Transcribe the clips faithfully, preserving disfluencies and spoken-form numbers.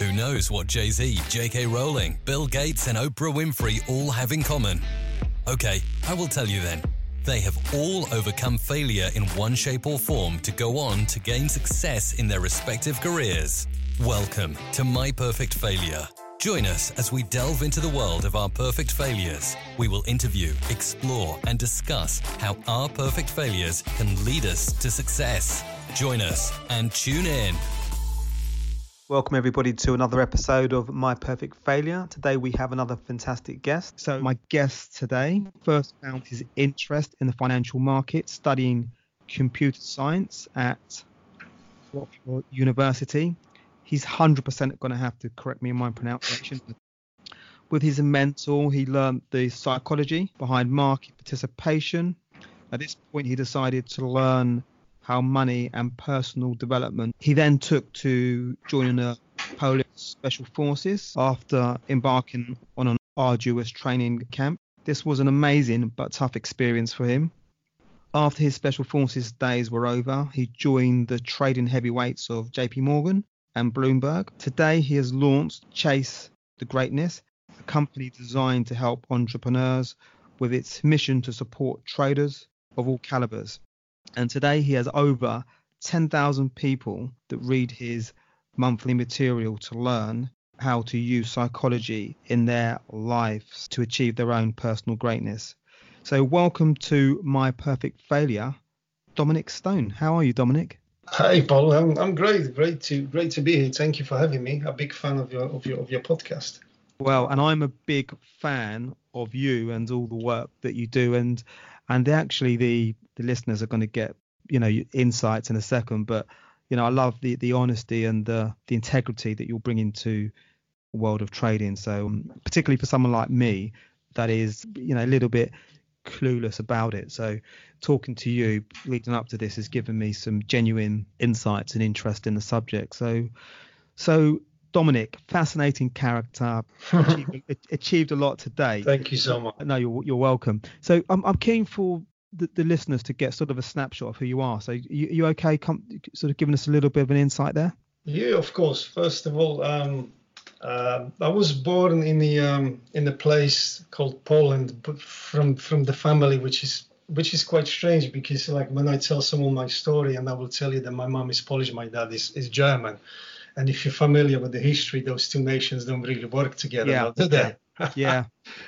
Who knows what Jay-Z, J K Rowling, Bill Gates and Oprah Winfrey all have in common? Okay, I will tell you then. They have all overcome failure in one shape or form to go on to gain success in their respective careers. Welcome to My Perfect Failure. Join us as we delve into the world of our perfect failures. We will interview, explore, and discuss how our perfect failures can lead us to success. Join us and tune in. Welcome everybody to another episode of My Perfect Failure. Today we have another fantastic guest. So my guest today first found his interest in the financial market studying computer science at Rockford University. He's one hundred percent going to have to correct me in my pronunciation. With his mentor, he learned the psychology behind market participation. At this point, he decided to learn how money and personal development. He then took to joining the Polish Special Forces after embarking on an arduous training camp. This was an amazing but tough experience for him. After his Special Forces days were over, he joined the trading heavyweights of J P Morgan and Bloomberg. Today, he has launched Chase the Greatness, a company designed to help entrepreneurs with its mission to support traders of all calibers. And today he has over ten thousand people that read his monthly material to learn how to use psychology in their lives to achieve their own personal greatness. So welcome to My Perfect Failure, Dominic Stone. How are you, Dominic? Hi, Paul. I'm I'm great. Great to great to be here. Thank you for having me. A big fan of your of your of your podcast. Well, and I'm a big fan of you and all the work that you do, and and actually the the listeners are going to get, you know, insights in a second, but you know, I love the the honesty and the the integrity that you'll bring into the world of trading. So um, particularly for someone like me that is, you know, a little bit clueless about it. So talking to you leading up to this has given me some genuine insights and interest in the subject. So so Dominic, fascinating character, achieved, achieved a lot today. Thank you so much. No, you're you're welcome. So I'm I'm keen for the, the listeners to get sort of a snapshot of who you are. So you you okay? Come, sort of giving us a little bit of an insight there. Yeah, of course. First of all, um, uh, I was born in the um, in a place called Poland, but from from the family, which is which is quite strange because like when I tell someone my story, and I will tell you that my mom is Polish, my dad is is German. And if you're familiar with the history, those two nations don't really work together, yeah, now, do they? Yeah. yeah.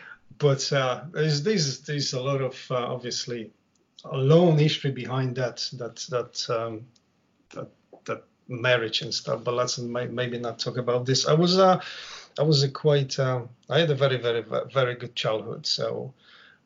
But uh, there's, there's there's a lot of uh, obviously a long history behind that that that um, that that marriage and stuff. But let's maybe not talk about this. I was uh, I was a quite uh, I had a very very very good childhood. So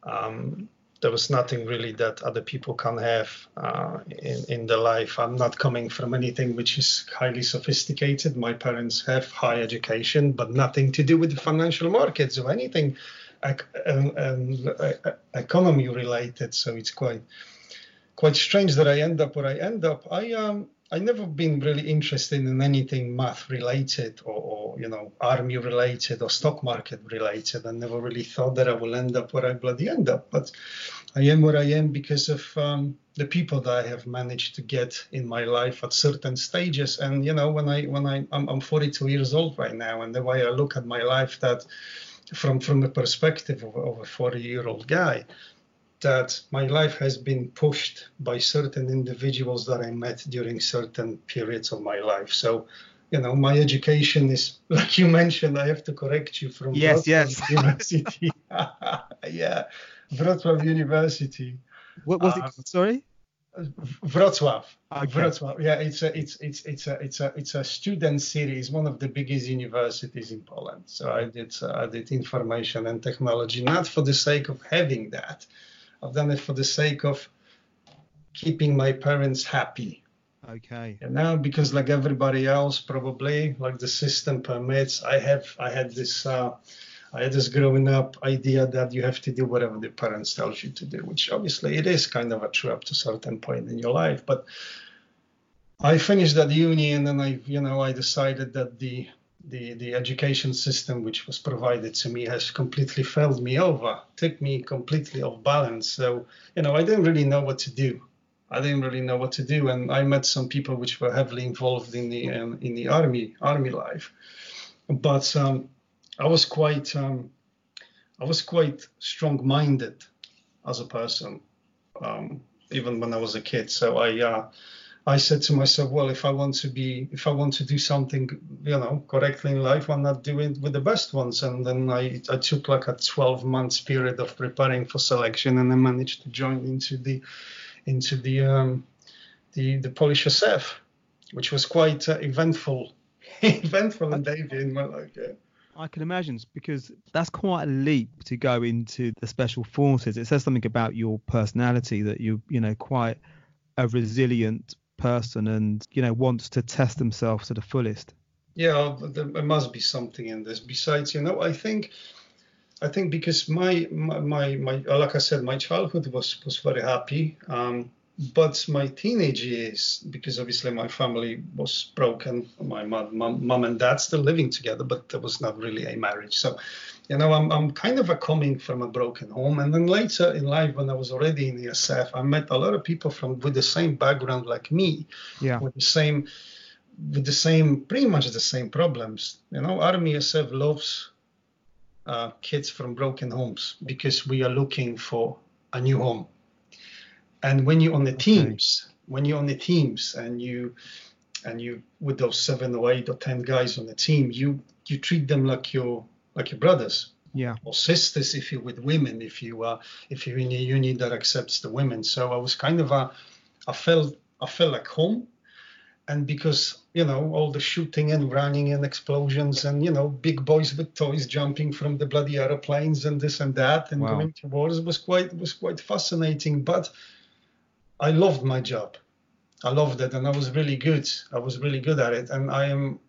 um, there was nothing really that other people can have uh, in, in their life. I'm not coming from anything which is highly sophisticated. My parents have high education, but nothing to do with the financial markets or anything ec- um, um, economy related. So it's quite quite strange that I end up where I end up. I um I never been really interested in anything math related or, or you know army related or stock market related. I never really thought that I will end up where I bloody end up, but I am where I am because of um, the people that I have managed to get in my life at certain stages. And you know, when I when I I'm, I'm forty-two years old right now, and the way I look at my life, that from from the perspective of, of a forty-year-old guy, that my life has been pushed by certain individuals that I met during certain periods of my life. So, you know, my education is, like you mentioned, I have to correct you, from yes, Wrocław yes. University. yeah, Wrocław University. What was uh, it? Sorry. Wrocław. Okay. Wrocław. Yeah, it's a it's it's it's a it's a it's a student city. It's one of the biggest universities in Poland. So I did uh, I did information and technology, not for the sake of having that. I've done it for the sake of keeping my parents happy. Okay. And now, because like everybody else, probably like the system permits, I have I had this uh, I had this growing up idea that you have to do whatever the parents tells you to do, which obviously it is kind of a true up to a certain point in your life. But I finished that uni, and then I, you know, I decided that the the the education system which was provided to me has completely failed me over, took me completely off balance. So, you know, I didn't really know what to do. I didn't really know what to do, and I met some people which were heavily involved in the um, in the army army life. but um, I was quite um, I was quite strong-minded as a person, um, even when I was a kid. So I uh, I said to myself, well, if I want to be, if I want to do something, you know, correctly in life, why not do it with the best ones? And then I, I took like a twelve months period of preparing for selection, and I managed to join into the, into the, um, the, the Polish S F, which was quite uh, eventful, eventful and Davy in my life. Yeah. I can imagine, because that's quite a leap to go into the special forces. It says something about your personality, that you, you know, quite a resilient person, and you know, wants to test themselves to the fullest. Yeah, there must be something in this. Besides, you know, I think, I think because my my my, my like I said, my childhood was was very happy, um, but my teenage years, because obviously my family was broken, my mom, mom, mom and dad still living together, but there was not really a marriage. So, you know, I'm I'm kind of a coming from a broken home. And then later in life, when I was already in the S F, I met a lot of people from with the same background like me, yeah, with the same, with the same, pretty much the same problems. You know, Army S F loves uh, kids from broken homes because we are looking for a new home. And when you're on the teams, okay. when you're on the teams and you and you with those seven or eight or ten guys on the team, you you treat them like your like your brothers, yeah, or sisters if you're with women, if you are if you're in a unit that accepts the women. So I was kind of a I felt I felt like home, and because you know all the shooting and running and explosions and you know big boys with toys jumping from the bloody airplanes and this and that and wow. going to wars was quite was quite fascinating, but I loved my job. I loved it, and I was really good. I was really good at it, and I am,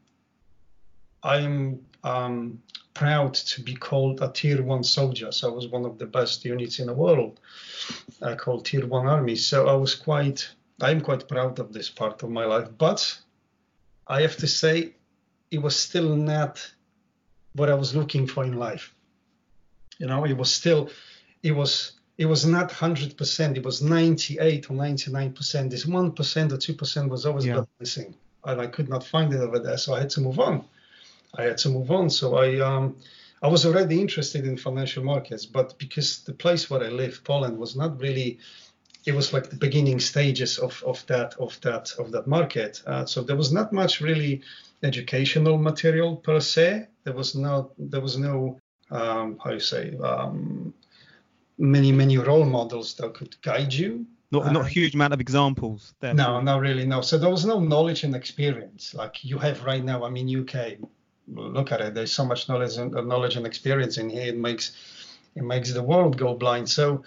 I am um, proud to be called a Tier One soldier. So I was one of the best units in the world, uh, called Tier One Army. So I was quite, I am quite proud of this part of my life. But I have to say, it was still not what I was looking for in life. You know, it was still, it was. It was not one hundred percent. It was ninety-eight or ninety-nine percent. This one percent or two percent was always yeah. missing. And I could not find it over there. So I had to move on. I had to move on. So I um, I was already interested in financial markets. But because the place where I lived, Poland, was not really, it was like the beginning stages of, of that of that, of that market. Uh, so there was not much really educational material per se. There was no, there was no um, how you say, um, many, many role models that could guide you. Not uh, not a huge amount of examples there. No, not really, no. So there was no knowledge and experience like you have right now. I mean, U K, look at it. There's so much knowledge and uh, knowledge and experience in here. It makes it makes the world go blind. So,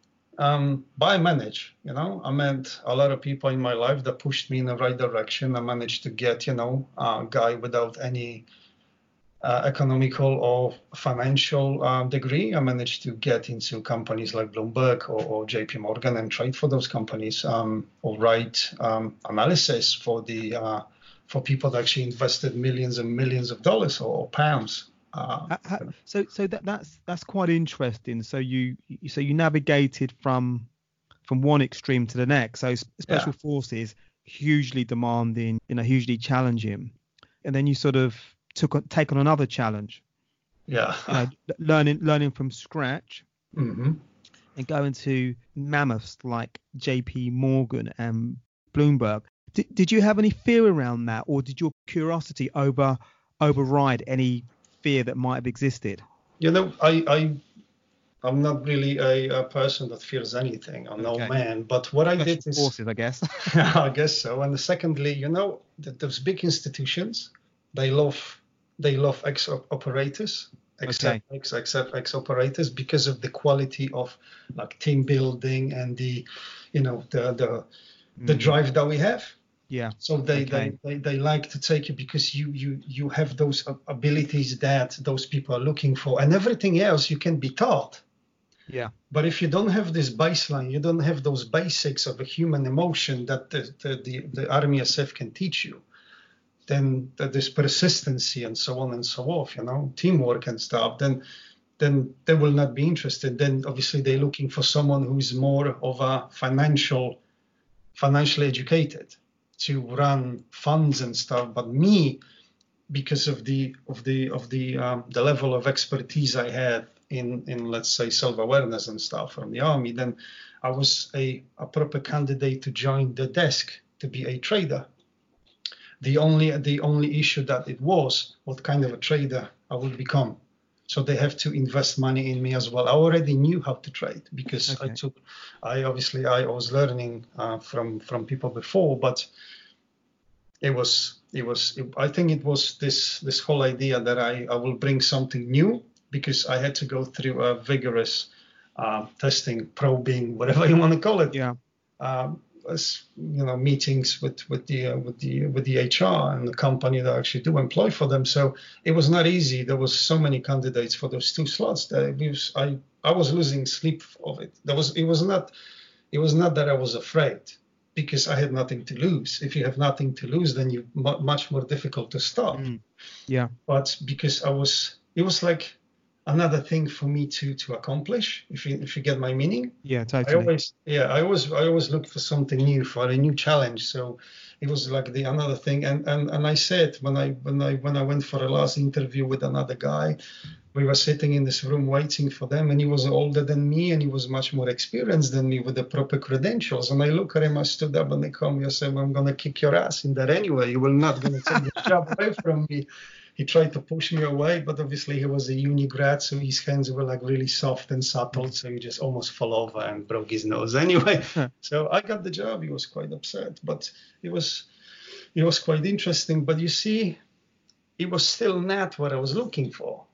um, but I managed, you know, I met a lot of people in my life that pushed me in the right direction. I managed to get, you know, a guy without any Uh, economical or financial uh, degree. I managed to get into companies like Bloomberg or, or J P Morgan and trade for those companies, um, or write um, analysis for the uh, for people that actually invested millions and millions of dollars or, or pounds. Uh, uh, so so that that's that's quite interesting. So you so you navigated from from one extreme to the next. So special yeah. forces, hugely demanding, you know, hugely challenging, and then you sort of took take on another challenge. Yeah. You know, learning learning from scratch, mm-hmm. and going to mammoths like J P Morgan and Bloomberg. Did, did you have any fear around that, or did your curiosity over override any fear that might have existed? You know, I I I'm not really a, a person that fears anything. I'm okay. no man. But what I Special did is forces, I guess. I guess so. And secondly, you know, that those big institutions, they love. They love ex-operators, except okay. ex, except ex-operators, because of the quality of like team building and the, you know, the the mm. the drive that we have. Yeah. So they, okay. they, they, they like to take you because you you you have those abilities that those people are looking for, and everything else you can be taught. Yeah. But if you don't have this baseline, you don't have those basics of a human emotion that the the the, the Army S F can teach you, then there's persistency and so on and so forth, you know, teamwork and stuff, then then they will not be interested. Then obviously they're looking for someone who's more of a financial, financially educated to run funds and stuff. But me, because of the of the of the um, the level of expertise I had in in let's say self-awareness and stuff from the army, then I was a, a proper candidate to join the desk to be a trader. The only the only issue that it was what kind of a trader I would become. So they have to invest money in me as well. I already knew how to trade because okay. I took, I obviously I was learning uh, from from people before, but it was it was it, I think it was this this whole idea that I, I will bring something new, because I had to go through a vigorous uh, testing, probing, whatever you want to call it. Yeah. Um, as, you know, meetings with with the uh, with the with the H R and the company that I actually do employ for them. So it was not easy. There was so many candidates for those two slots that it was, I I was losing sleep of it. There was it was not it was not that I was afraid, because I had nothing to lose. If you have nothing to lose, then you're mu- much more difficult to stop. Mm. Yeah. But because I was, it was like another thing for me to to accomplish, if you if you get my meaning. Yeah, totally. I always yeah I always I always look for something new, for a new challenge. So it was like the another thing. And and and I said when I when I when I went for a last interview with another guy, we were sitting in this room waiting for them, and he was older than me and he was much more experienced than me with the proper credentials. And I look at him, I stood up and they called me, I said, I'm gonna kick your ass in there anyway. You will not gonna take the job away from me. He tried to push me away, but obviously he was a uni grad, so his hands were like really soft and supple, so he just almost fell over and broke his nose anyway. So I got the job. He was quite upset, but it was it was quite interesting. But you see, it was still not what I was looking for.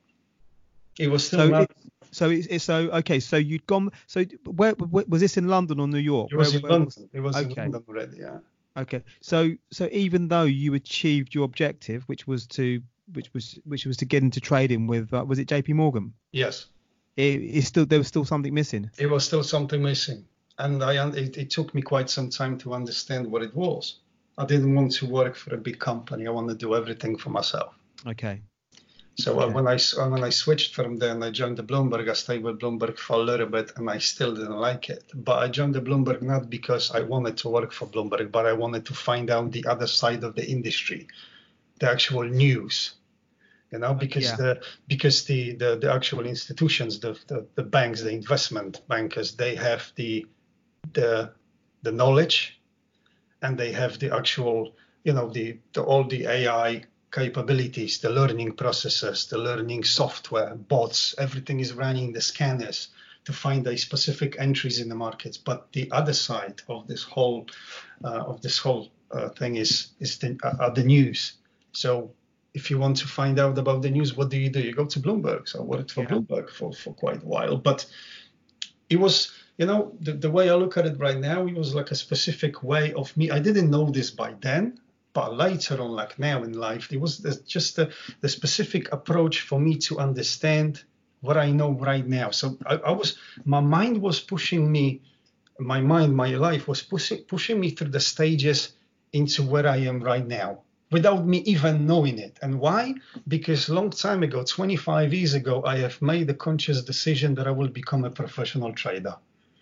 It was still so not. It, so it's, it's so okay. So you'd gone. So where, where was this, in London or New York? It was where, in where London. Was, it was okay. in London already. Yeah. Okay. So so even though you achieved your objective, which was to which was which was to get into trading with uh, was it J P Morgan? Yes. It, it's still there was still something missing. It was still something missing, and I it, it took me quite some time to understand what it was. I didn't want to work for a big company. I want to do everything for myself. Okay. So okay. uh, when I when I switched from there and I joined the Bloomberg, I stayed with Bloomberg for a little bit, and I still didn't like it. But I joined the Bloomberg not because I wanted to work for Bloomberg, but I wanted to find out the other side of the industry, the actual news. You know, because yeah. the because the, the, the actual institutions, the, the the banks, the investment bankers, they have the the the knowledge, and they have the actual, you know, the, the all the A I capabilities, the learning processes, the learning software, bots, everything is running the scanners to find a specific entries in the markets. But the other side of this whole uh, of this whole uh, thing is is the, uh, are the news. So if you want to find out about the news, what do you do? You go to Bloomberg. So I worked for yeah. Bloomberg for, for quite a while. But it was, you know, the, the way I look at it right now, it was like a specific way of me. I didn't know this by then, but later on, like now in life, it was just the, the specific approach for me to understand what I know right now. So I, I was, my mind was pushing me, my mind, my life was pushing, pushing me through the stages into where I am right now, without me even knowing it. And why? Because a long time ago, twenty-five years ago, I have made a conscious decision that I will become a professional trader.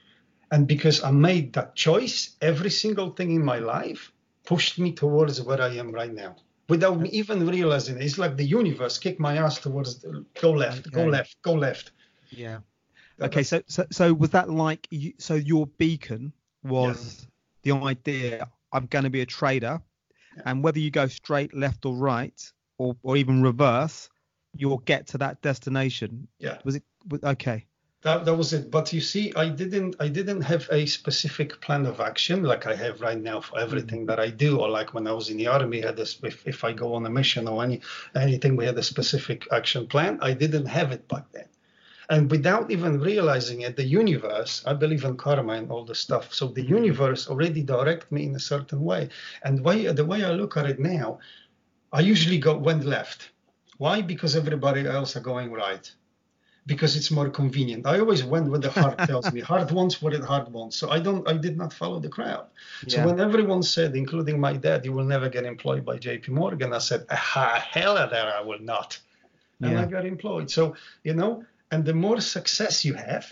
And because I made that choice, every single thing in my life pushed me towards where I am right now, without me even realizing it. It's like the universe kicked my ass towards the, go left, okay. go left, go left. Yeah. Okay. So, so, so was that like, you, so your beacon was yeah. the idea, I'm going to be a trader. And whether you go straight, left or right, or, or even reverse, you'll get to that destination. Yeah. Was it okay? That that was it. But you see, I didn't I didn't have a specific plan of action like I have right now for everything mm-hmm. that I do. Or like when I was in the army, I had this, if, if I go on a mission or any anything, we had a specific action plan. I didn't have it back then. And without even realizing it, the universe, I believe in karma and all this stuff. So the universe already directed me in a certain way. And way, the way I look at it now, I usually go went left. Why? Because everybody else are going right. Because it's more convenient. I always went where the heart tells me. Heart wants what the heart wants. So I don't. I did not follow the crowd. So yeah. when everyone said, including my dad, you will never get employed by J P Morgan, I said, ah, hell there, I will not. And yeah. I got employed. So, you know, and the more success you have,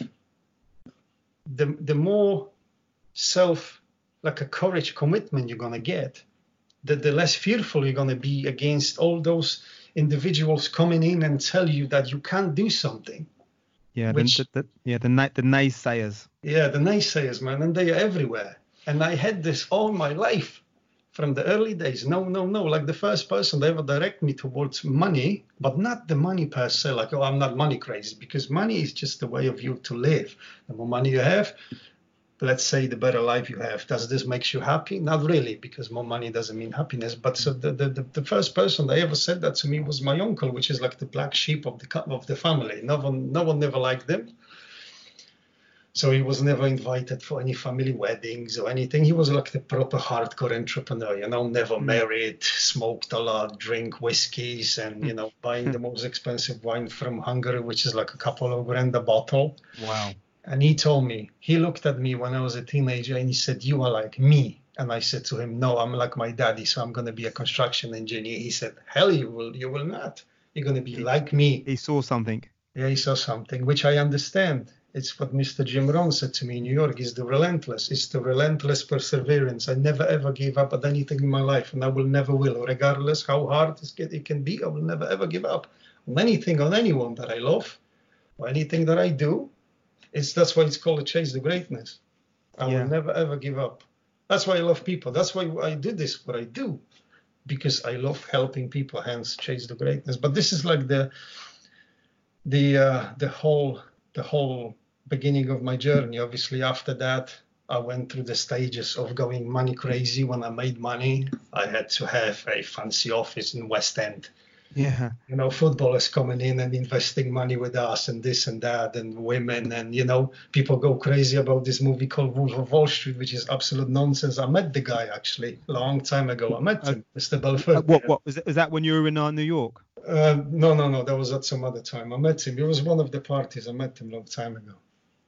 the the more self, like a courage commitment you're going to get, the, the less fearful you're going to be against all those individuals coming in and tell you that you can't do something. Yeah, which, the, the, yeah, the, the naysayers. Yeah, the naysayers, man, and they are everywhere. And I had this all my life from the early days. No, no, no. Like the first person they ever direct me towards money, but not the money per se. Like, oh, I'm not money crazy, because money is just a way of you to live. The more money you have, let's say the better life you have. Does this make you happy? Not really, because more money doesn't mean happiness. But so the, the, the first person that ever said that to me was my uncle, which is like the black sheep of the of the family. No one, no one never liked him. So he was never invited for any family weddings or anything. He was like the proper hardcore entrepreneur, you know, never married, smoked a lot, drink whiskeys, and, you know, buying the most expensive wine from Hungary, which is like a couple of grand a bottle. Wow. And he told me, he looked at me when I was a teenager and he said, you are like me. And I said to him, no, I'm like my daddy, so I'm going to be a construction engineer. He said, hell, you will, you will not. You're going to be like me. He saw something. Yeah, he saw something, which I understand. It's what Mister Jim Rohn said to me in New York, is the relentless. It's the relentless perseverance. I never, ever gave up at anything in my life, and I will never will. Regardless how hard it can be, I will never, ever give up on anything, on anyone that I love, or anything that I do. It's That's why it's called a chase the greatness. I yeah. will never, ever give up. That's why I love people. That's why I do this, what I do, because I love helping people, hence chase the greatness. But this is like the the uh, the whole the whole beginning of my journey. Obviously, after that, I went through the stages of going money crazy. When I made money, I had to have a fancy office in West End. Yeah. You know, footballers coming in and investing money with us and this and that, and women, and, you know, people go crazy about this movie called Wolf of Wall Street, which is absolute nonsense. I met the guy actually a long time ago. I met him, Mister Belfort. Uh, what, what was that, was that when you were in uh, New York? Uh, no, no, no. That was at some other time. I met him. It was one of the parties. I met him a long time ago.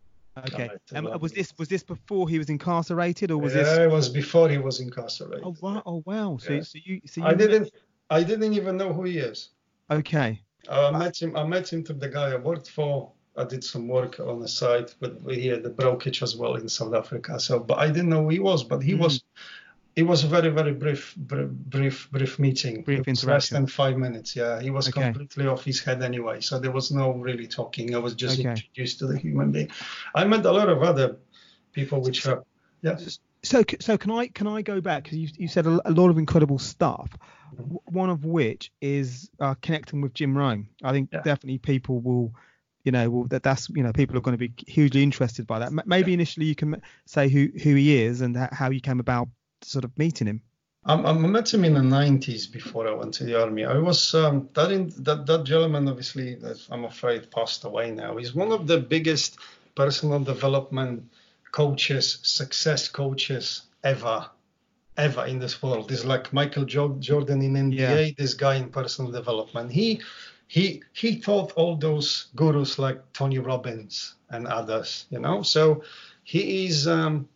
Okay. Um, was this was this before he was incarcerated, or was yeah, this? Yeah, it was before he was incarcerated. Oh wow! Oh wow! So, yeah. so you, so you I didn't, I didn't even know who he is. Okay. Uh, I met him. I met him through the guy I worked for. I did some work on the side, but he had the brokerage as well in South Africa. So, but I didn't know who he was. But he mm. was. It was a very, very brief, brief, brief, brief meeting. Brief it was interaction. Less than five minutes. Yeah, he was okay. completely off his head anyway. So there was no really talking. I was just okay. introduced to the human being. I met a lot of other people, which are yeah. So, so can I can I go back, because you you said a, a lot of incredible stuff. Mm-hmm. One of which is uh, connecting with Jim Rohn. I think yeah. definitely people will. You know, well, that that's you know, people are going to be hugely interested by that. Maybe yeah. initially you can say who who he is and how you came about sort of meeting him. Um, I met him in the nineties before I went to the army. I was um, that, in, that that gentleman, obviously, I'm afraid passed away now. He's one of the biggest personal development coaches, success coaches ever, ever in this world. He's like Michael Jordan in N B A. Yeah. This guy in personal development. He he he taught all those gurus like Tony Robbins and others. You know, so he is. Um,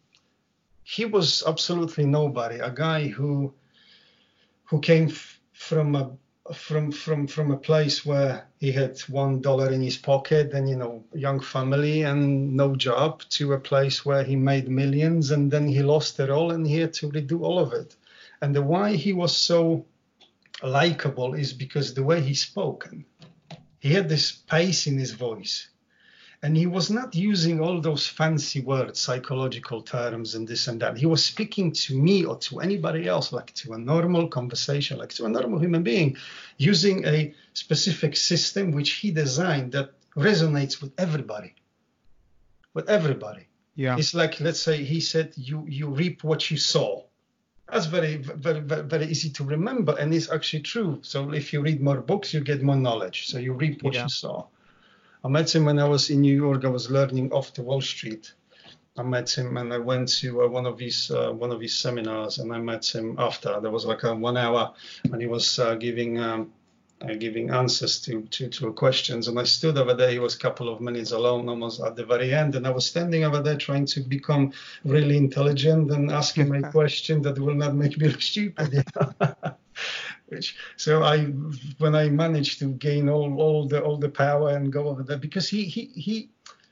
He was absolutely nobody, a guy who who came f- from a from from from a place where he had one dollar in his pocket and, you know, young family and no job, to a place where he made millions, and then he lost it all and he had to redo all of it. And the why he was so likable is because the way he spoke. He had this pace in his voice. And he was not using all those fancy words, psychological terms and this and that. He was speaking to me or to anybody else, like to a normal conversation, like to a normal human being, using a specific system which he designed that resonates with everybody. With everybody. Yeah. It's like, let's say he said, you you reap what you sow. That's very, very, very, very easy to remember. And it's actually true. So if you read more books, you get more knowledge. So you reap what yeah. you sow. I met him when I was in New York. I was learning off the Wall Street. I met him and I went to uh, one of his uh, one of his seminars, and I met him after. There was like a one hour, and he was uh, giving um, uh, giving answers to, to to questions. And I stood over there. He was a couple of minutes alone, almost at the very end, and I was standing over there trying to become really intelligent and asking my question that will not make me look stupid. You know? Which, so I, when I managed to gain all, all the all the power and go over there, because he he he,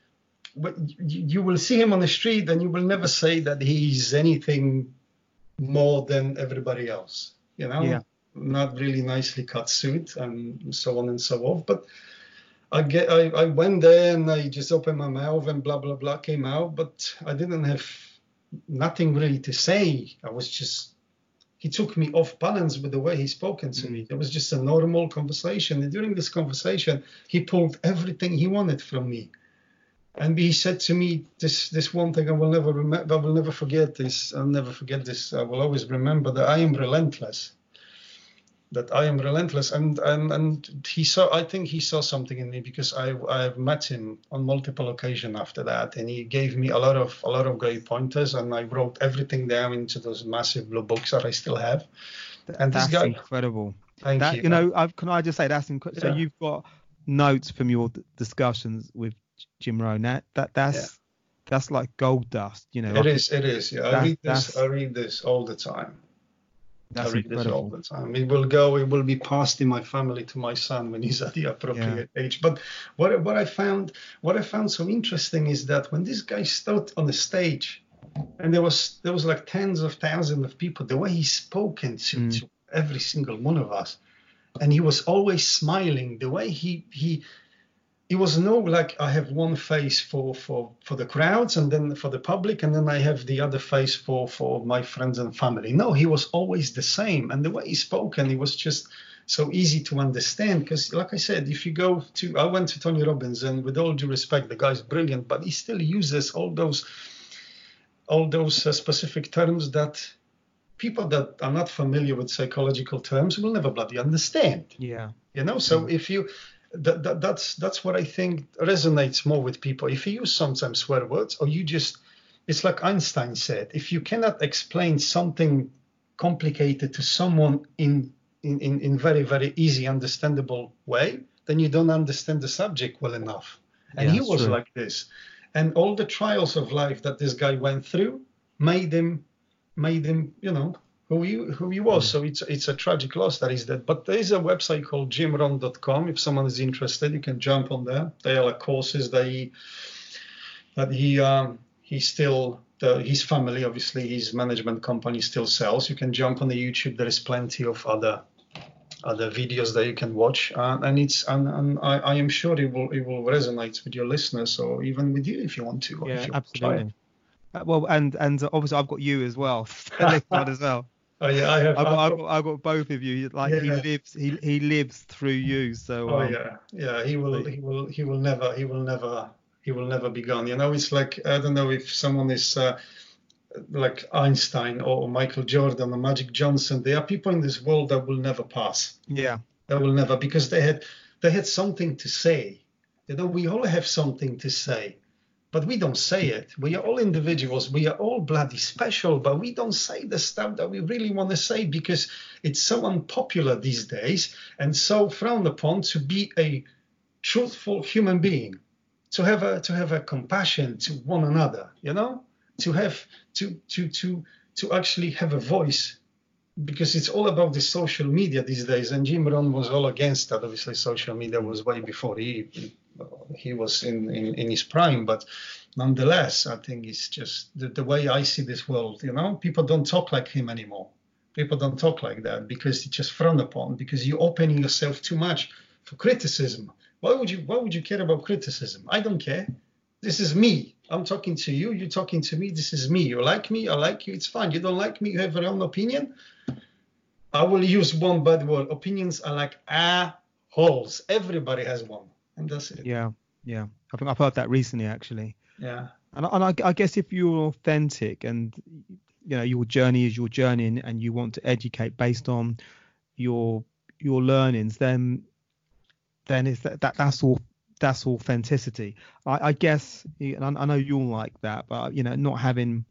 you will see him on the street and you will never say that he's anything more than everybody else. you know, Yeah. not really nicely cut suit and so on and so forth. But I get, I, I went there and I just opened my mouth and blah, blah, blah came out, but I didn't have nothing really to say. I was just, he took me off balance with the way he spoken to me. It was just a normal conversation. And during this conversation, he pulled everything he wanted from me. And he said to me, this this one thing I will never remember, I will never forget this. I'll never forget this. I will always remember that I am relentless. That I am relentless. And and and he saw, I think he saw something in me, because I I've met him on multiple occasions after that, and he gave me a lot of a lot of great pointers, and I wrote everything down into those massive blue books that I still have. And That's this guy, incredible. thank That, you. you know, I've, can I just say that's incredible. Yeah. So you've got notes from your d- discussions with Jim Rohn. That, that that's Yeah. that's like gold dust. You know, It I is, it is. Yeah, I That- read this. that's- I read this all the time. That's I read this all incredible. the time. It will go. It will be passed in my family to my son when he's at the appropriate age. But what what I found what I found so interesting is that when this guy stood on the stage, and there was there was like tens of thousands of people, the way he spoke to, Mm. to every single one of us, and he was always smiling. The way he he. It was no like I have one face for, for, for the crowds and then for the public, and then I have the other face for, for my friends and family. No, he was always the same. And the way he spoke, and it was just so easy to understand. Because like I said, if you go to, I went to Tony Robbins, and with all due respect, the guy's brilliant, but he still uses all those, all those uh, specific terms that people that are not familiar with psychological terms will never bloody understand. Yeah. You know, so if you, that, that that's that's what I think resonates more with people. If you use sometimes swear words, or you just, it's like Einstein said, if you cannot explain something complicated to someone in in, in, in very, very easy, understandable way, then you don't understand the subject well enough. And Yeah, he that's was true. like this. And all the trials of life that this guy went through made him made him, you know, who he who he was. So it's it's a tragic loss that is that. But there is a website called jim rohn dot com. If someone is interested, you can jump on there. They are like courses that he that he um he still the, his family, obviously his management company still sells. You can jump on the YouTube. There is plenty of other other videos that you can watch, uh, and it's and, and I, I am sure it will it will resonate with your listeners, or even with you if you want to. Or Yeah, if you want to try it. absolutely. Uh, well, and and obviously I've got you as well, Lift on as well. Oh yeah, I have. I've got, I've I've got, I've got both of you. Like he Yeah. lives, he he lives through you. So Oh um, yeah, yeah. He will, he will, he will never, he will never, he will never be gone. You know, it's like I don't know if someone is uh, like Einstein or Michael Jordan or Magic Johnson. There are people in this world that will never pass. yeah, That will never, because they had, they had something to say. You know, we all have something to say, but we don't say it. We are all individuals. We are all bloody special, but we don't say the stuff that we really want to say because it's so unpopular these days and so frowned upon to be a truthful human being, to have a to have a compassion to one another. You know, to have to to to to actually have a voice. Because it's all about the social media these days, and Jim Rohn was all against that. Obviously, social media was way before he he was in, in, in his prime. But nonetheless, I think it's just the, the way I see this world. You know, people don't talk like him anymore. People don't talk like that because it's just frowned upon. Because you're opening yourself too much for criticism. Why would you? Why would you care about criticism? I don't care. This is me. I'm talking to you. You're talking to me. This is me. You like me. I like you. It's fine. You don't like me. You have your own opinion. I will use one bad word. Opinions are like a-holes. Everybody has one, and that's it. yeah, yeah. I think I've heard that recently actually. Yeah. And, I- and I, I guess if you're authentic and you know your journey is your journey and, and you want to educate based on your your learnings, then then it's that, that that's all that's authenticity. I, I guess, and I, I know you'll like that, but you know, not having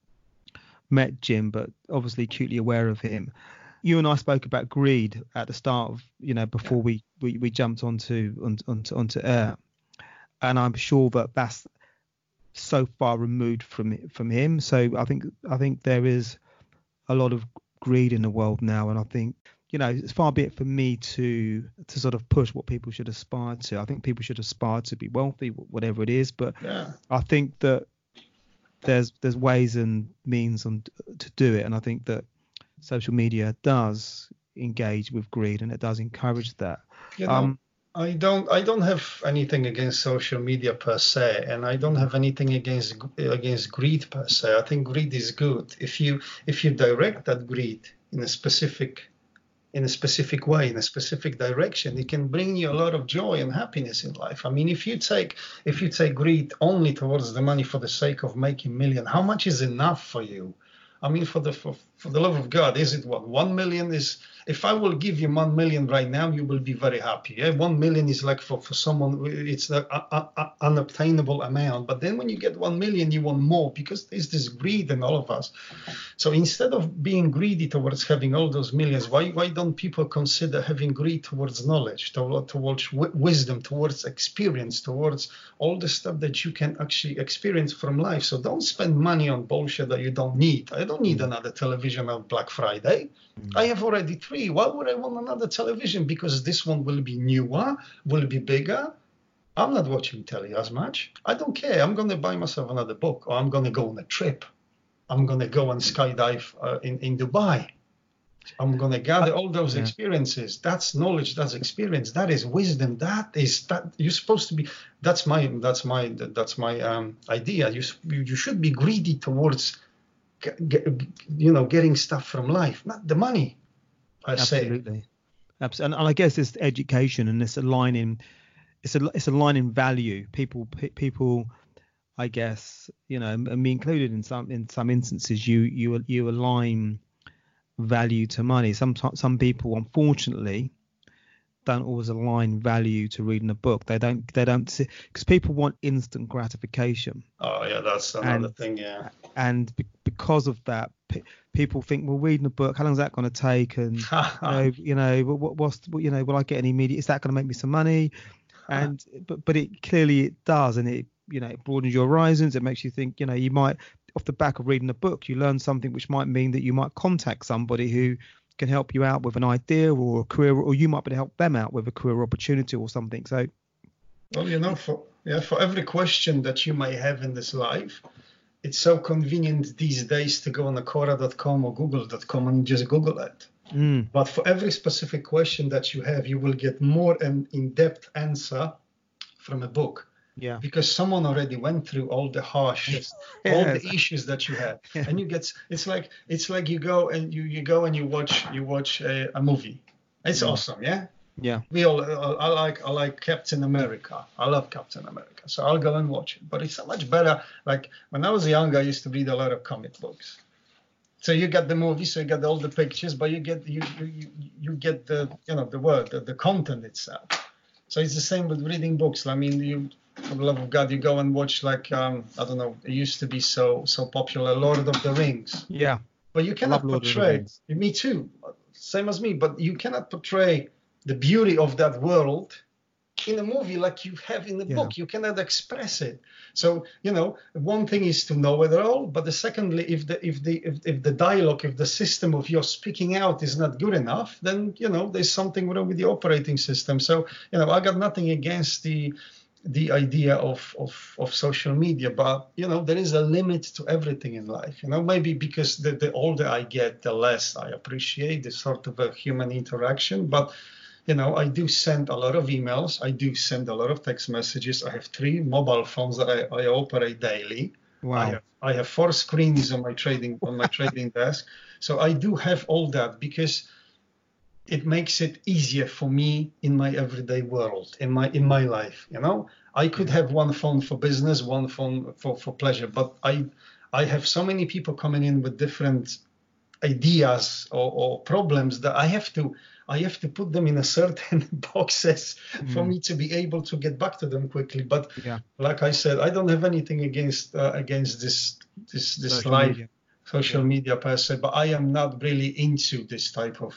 met Jim, but obviously acutely aware of him. You and I spoke about greed at the start of, you know, before Yeah. we, we, we jumped onto, on, onto onto air, and I'm sure that that's so far removed from from him. So I think I think there is a lot of greed in the world now, and I think, you know, it's far be it for me to to sort of push what people should aspire to. I think people should aspire to be wealthy, whatever it is. But Yeah. I think that there's there's ways and means on to do it, and I think that social media does engage with greed and it does encourage that. You know, um, I don't I don't have anything against social media per se, and I don't have anything against against greed per se. I think greed is good if you if you direct that greed in a specific in a specific way, in a specific direction. It can bring you a lot of joy and happiness in life. I mean, if you take if you take greed only towards the money for the sake of making million, how much is enough for you? I mean, for the for, for the love of God, is it what one million is? If I will give you one million right now, you will be very happy. Yeah? One million is like for, for someone, it's an unobtainable amount. But then when you get one million, you want more because there's this greed in all of us. So instead of being greedy towards having all those millions, why why don't people consider having greed towards knowledge, towards, towards wisdom, towards experience, towards all the stuff that you can actually experience from life? So don't spend money on bullshit that you don't need. I don't need another television on Black Friday. Mm. I have already three. Why would I want another television? Because this one will be newer, will be bigger. I'm not watching telly as much. I don't care. I'm going to buy myself another book, or I'm going to go on a trip. I'm going to go and skydive uh, in, in Dubai. I'm going to gather all those yeah. experiences. That's knowledge. That's experience. That is wisdom. That is that you're supposed to be. That's my. That's my. That's my um, idea. You you should be greedy towards, get, you know, getting stuff from life, not the money. I Absolutely. say. Absolutely. And I guess it's education and it's aligning. It's a it's aligning value. People people. I guess, you know, and me included in some in some instances, you you you align value to money. Some some people, unfortunately, don't always align value to reading a book. They don't they don't see, because people want instant gratification. Oh yeah, that's another and, thing. Yeah. And be, because of that, p- people think, well, reading a book, how long is that going to take? And you know, you know, what, what's you know, will I get any immediate? Is that going to make me some money? And but but it clearly it does, and it. You know, it broadens your horizons. It makes you think, you know, you might, off the back of reading a book, you learn something which might mean that you might contact somebody who can help you out with an idea or a career, or you might be able to help them out with a career opportunity or something. So, well, you know, for yeah, for every question that you may have in this life, it's so convenient these days to go on Quora dot com or Google dot com and just Google it. Mm. But for every specific question that you have, you will get more an in-depth answer from a book. Yeah. Because someone already went through all the harshest, yes. all the issues that you had, yeah. and you get. It's like it's like you go and you, you go and you watch you watch a, a movie. It's yeah. awesome, yeah. Yeah. We all. I, I like I like Captain America. I love Captain America, so I'll go and watch it. But it's so much better. Like when I was young, I used to read a lot of comic books. So you get the movie, so you get all the pictures, but you get you you you get the you know the word, the, the content itself. So it's the same with reading books. I mean, you. For the love of God, you go and watch like um, I don't know. It used to be so so popular, Lord of the Rings. Yeah. But you cannot portray. Me too. Same as me. But you cannot portray the beauty of that world in a movie like you have in the yeah. book. You cannot express it. So you know, one thing is to know it all, but the secondly, if the if the if, if the dialogue, if the system of your speaking out is not good enough, then you know there's something wrong with the operating system. So you know, I got nothing against the. the idea of, of, of social media, but, you know, there is a limit to everything in life, you know, maybe because the, the older I get, the less I appreciate this sort of a human interaction. But, you know, I do send a lot of emails. I do send a lot of text messages. I have three mobile phones that I, I operate daily. Wow. I have, I have four screens on my trading, on my trading desk. So I do have all that because it makes it easier for me in my everyday world, in my in my life. You know, I could have one phone for business, one phone for, for pleasure, but I I have so many people coming in with different ideas or, or problems that I have to I have to put them in a certain boxes mm. for me to be able to get back to them quickly. But yeah. like I said, I don't have anything against uh, against this this this social live media. social yeah. media per se, but I am not really into this type of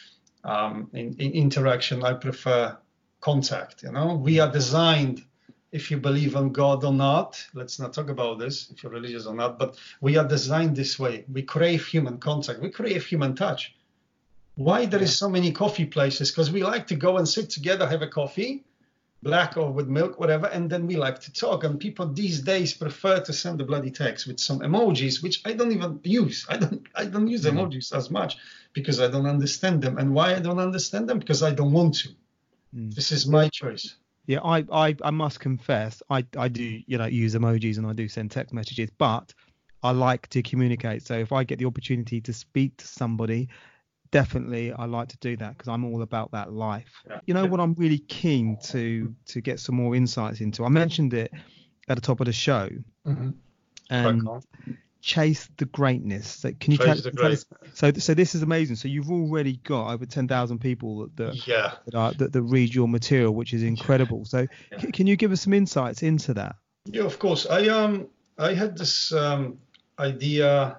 Um, in, in interaction. I prefer contact. You know, we are designed, if you believe in God or not, let's not talk about this, if you're religious or not, but we are designed this way. We crave human contact. We crave human touch. Why there yeah. is so many coffee places? Because we like to go and sit together, have a coffee, black or with milk, whatever, and then we like to talk. And people these days prefer to send the bloody text with some emojis, which I don't even use. I don't I don't use mm-hmm. emojis as much because I don't understand them. And why I don't understand them? Because I don't want to. Mm. This is my choice. Yeah, I, I, I must confess, I, I do, you know, use emojis and I do send text messages, but I like to communicate. So if I get the opportunity to speak to somebody, definitely I like to do that because I'm all about that life. Yeah. You know what I'm really keen to to get some more insights into? I mentioned it at the top of the show. Mm-hmm. And chase the greatness. So can you tell, tell us? So so this is amazing. So you've already got over ten thousand people that that, yeah. that, are, that that read your material, which is incredible. So yeah. c- can you give us some insights into that? Yeah, of course. I um I had this um idea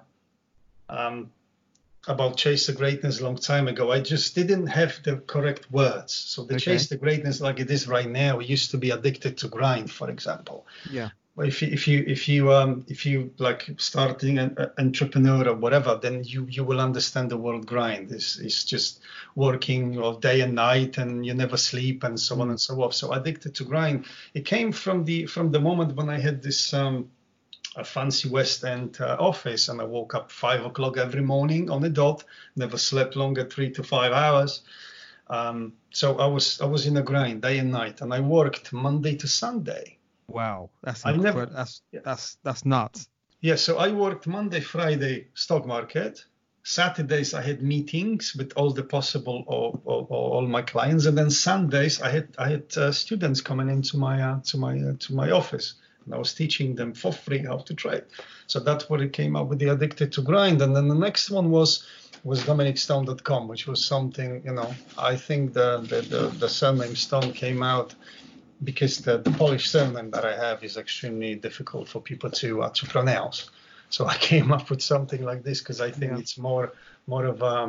um about chase the greatness a long time ago. I just didn't have the correct words. So the okay. chase the greatness like it is right now, it used to be addicted to grind, for example. Yeah. If you if you if you um if you like starting an uh, entrepreneur or whatever, then you you will understand the word grind. It's it's just working all day and night, and you never sleep, and so on and so forth. So addicted to grind. It came from the from the moment when I had this um a fancy West End uh, office, and I woke up five o'clock every morning on the dot. Never slept longer three to five hours. Um, so I was I was in a grind day and night, and I worked Monday to Sunday. Wow, that's incredible. Never, that's yeah. that's that's nuts. Yeah, so I worked Monday, Friday stock market. Saturdays I had meetings with all the possible or, or, or all my clients, and then Sundays I had I had uh, students coming into my uh, to my uh, to my office, and I was teaching them for free how to trade. So that's where it came up with the addicted to grind. And then the next one was was Dominic Stone dot com, which was something, you know, I think the the the, the surname Stone came out because the, the Polish surname that I have is extremely difficult for people to uh, to pronounce. So I came up with something like this because I think yeah. it's more more of a,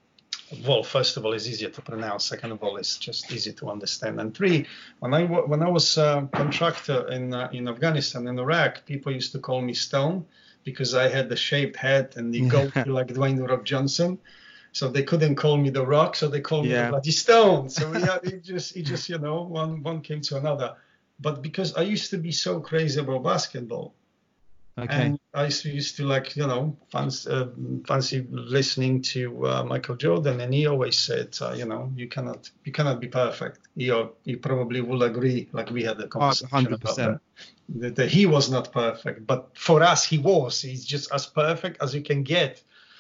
well, first of all, it's easier to pronounce. Second of all, it's just easy to understand. And three, when I when I was a contractor in uh, in Afghanistan and Iraq, people used to call me Stone because I had the shaved head and the goatee like Dwayne The Rock Johnson. So they couldn't call me The Rock, so they called me yeah. the Bloody Stone. So yeah, it just, it just, you know, one one came to another. But because I used to be so crazy about basketball, okay. and I used to like, you know, fancy, uh, fancy listening to uh, Michael Jordan, and he always said, uh, you know, you cannot, you cannot be perfect. You, you probably will agree, like we had a conversation one hundred percent. about that, that, that he was not perfect, but for us he was. He's just as perfect as you can get.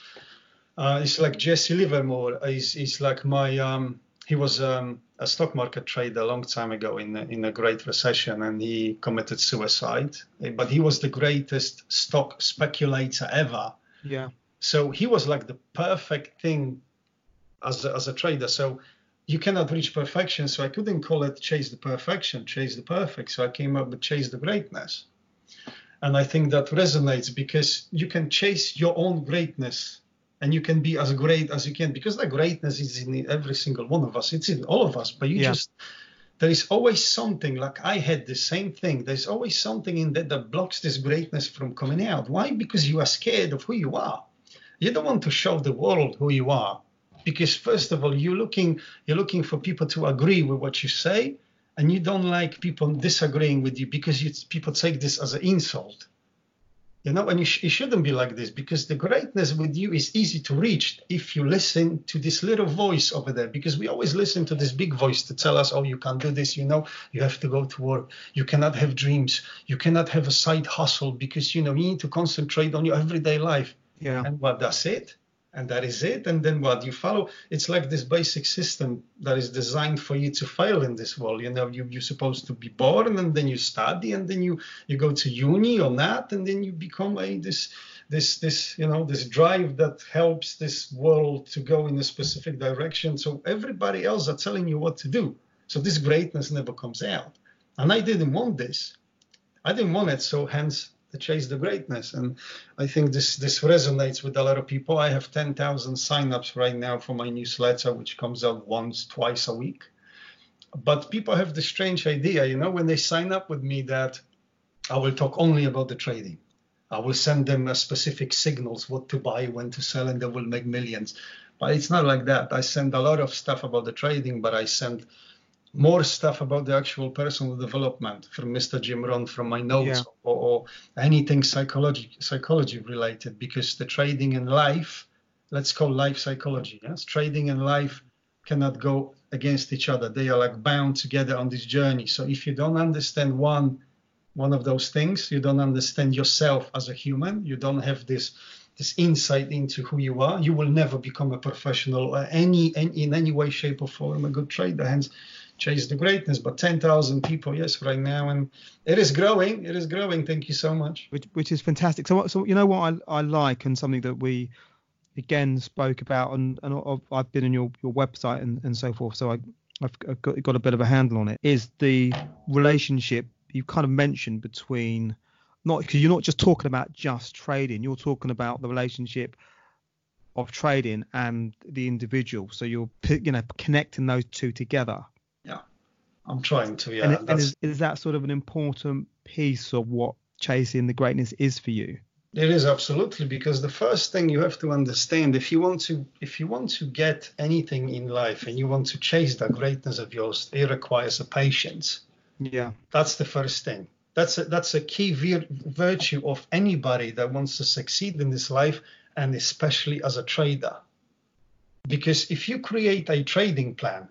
Uh, it's like Jesse Livermore. He's, he's like my. Um, he was um, a stock market trader a long time ago in a, in a great recession, and he committed suicide. But he was the greatest stock speculator ever. Yeah. So he was like the perfect thing as a, as a trader. So you cannot reach perfection. So I couldn't call it chase the perfection, chase the perfect. So I came up with chase the greatness, and I think that resonates because you can chase your own greatness. And you can be as great as you can, because the greatness is in every single one of us. It's in all of us. But you yeah. just, there is always something, like I had the same thing. There's always something in that that blocks this greatness from coming out. Why? Because you are scared of who you are. You don't want to show the world who you are. Because first of all, you're looking, you're looking for people to agree with what you say. And you don't like people disagreeing with you because you, people take this as an insult. You know, and you, sh- it shouldn't be like this, because the greatness with you is easy to reach if you listen to this little voice over there, because we always listen to this big voice to tell us, oh, you can't do this, you know, you have to go to work, you cannot have dreams, you cannot have a side hustle because, you know, you need to concentrate on your everyday life. Yeah. And what, that's it? And that is it. And then what you follow, it's like this basic system that is designed for you to fail in this world. You know, you, you're supposed to be born, and then you study, and then you, you go to uni or not, and then you become a this this this you know this drive that helps this world to go in a specific direction. So everybody else are telling you what to do. So this greatness never comes out. And I didn't want this. I didn't want it. So hence, chase the greatness. And I think this this resonates with a lot of people. I have ten thousand signups right now for my newsletter, which comes out once, twice a week. But people have this strange idea, you know, when they sign up with me, that I will talk only about the trading. I will send them a specific signals, what to buy, when to sell, and they will make millions. But it's not like that. I send a lot of stuff about the trading, but I send more stuff about the actual personal development from Mister Jim Rohn, from my notes, Yeah. or, or anything psychology psychology related, because the trading and life, let's call life psychology. Yes, trading and life cannot go against each other. They are like bound together on this journey. So if you don't understand one one of those things, you don't understand yourself as a human. You don't have this this insight into who you are. You will never become a professional or any, any in any way, shape, or form a good trader. Hence, chase the greatness. But ten thousand people, yes, right now, and it is growing. It is growing. Thank you so much. Which, which is fantastic. So, so you know what I, I like, and something that we again spoke about, and, and I've been on your, your website and, and so forth. So I, I've got, got a bit of a handle on it. Is the relationship you kind of mentioned between, not because you're not just talking about just trading, you're talking about the relationship of trading and the individual. So you're, you know, connecting those two together. Yeah, I'm trying to. Yeah, and, it, and is, is that sort of an important piece of what chasing the greatness is for you? It is, absolutely, because the first thing you have to understand, if you want to, if you want to get anything in life and you want to chase that greatness of yours, it requires a patience. Yeah, that's the first thing. That's a, that's a key vir- virtue of anybody that wants to succeed in this life, and especially as a trader. Because if you create a trading plan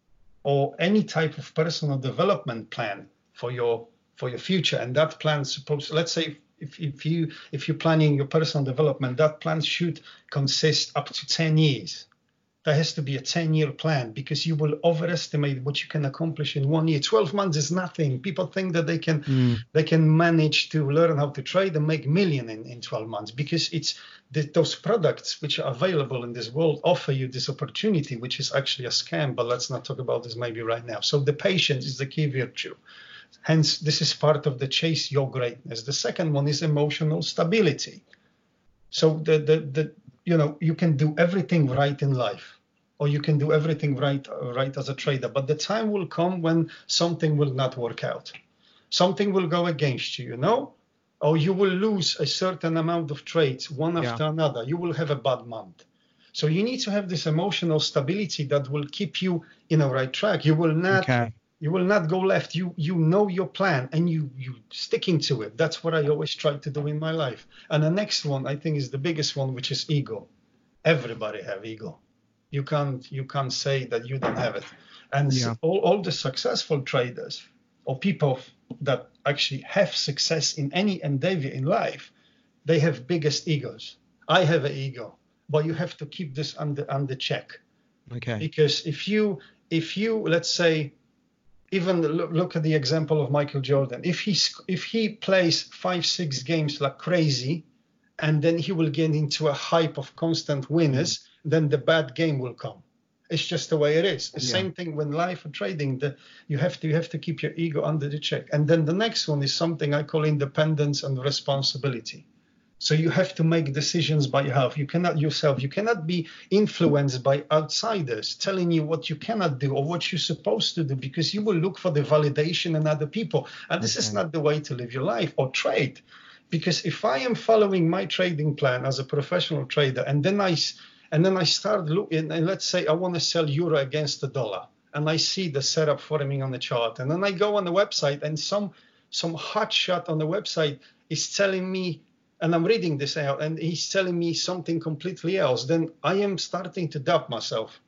or any type of personal development plan for your for your future, and that plan supposed, let's say if, if you if you're planning your personal development, that plan should consist up to ten years. There has to be a ten-year plan, because you will overestimate what you can accomplish in one year. twelve months is nothing. People think that they can mm. they can manage to learn how to trade and make million in, in twelve months, because it's the, those products which are available in this world offer you this opportunity, which is actually a scam. But let's not talk about this maybe right now. So the patience is the key virtue. Hence, this is part of the chase your greatness. The second one is emotional stability. So the the the you know, you can do everything right in life, or you can do everything right, right as a trader. But the time will come when something will not work out. Something will go against you, you know, or you will lose a certain amount of trades one yeah. after another. You will have a bad month. So you need to have this emotional stability that will keep you in a right track. You will not, okay. you will not go left. You you know your plan, and you you sticking to it. That's what I always try to do in my life. And the next one, I think, is the biggest one, which is ego. Everybody have ego. You can't you can't say that you don't have it. And yeah. all, all the successful traders or people that actually have success in any endeavor in life, they have biggest egos. I have an ego, but you have to keep this under under check. Okay. Because if you if you let's say, even look, look at the example of Michael Jordan. If he if he plays five six games like crazy, and then he will get into a hype of constant winners, mm-hmm. then the bad game will come. It's just the way it is. The yeah. same thing when life or trading. The, you have to you have to keep your ego under the check. And then the next one is something I call independence and responsibility. So you have to make decisions by yourself. You cannot yourself. You cannot be influenced by outsiders telling you what you cannot do or what you're supposed to do, because you will look for the validation in other people. And this okay. is not the way to live your life or trade. Because if I am following my trading plan as a professional trader, and then I and then I start looking, and let's say I want to sell euro against the dollar, and I see the setup forming on the chart, and then I go on the website, and some some hotshot on the website is telling me, and I'm reading this out, and he's telling me something completely else, then I am starting to doubt myself,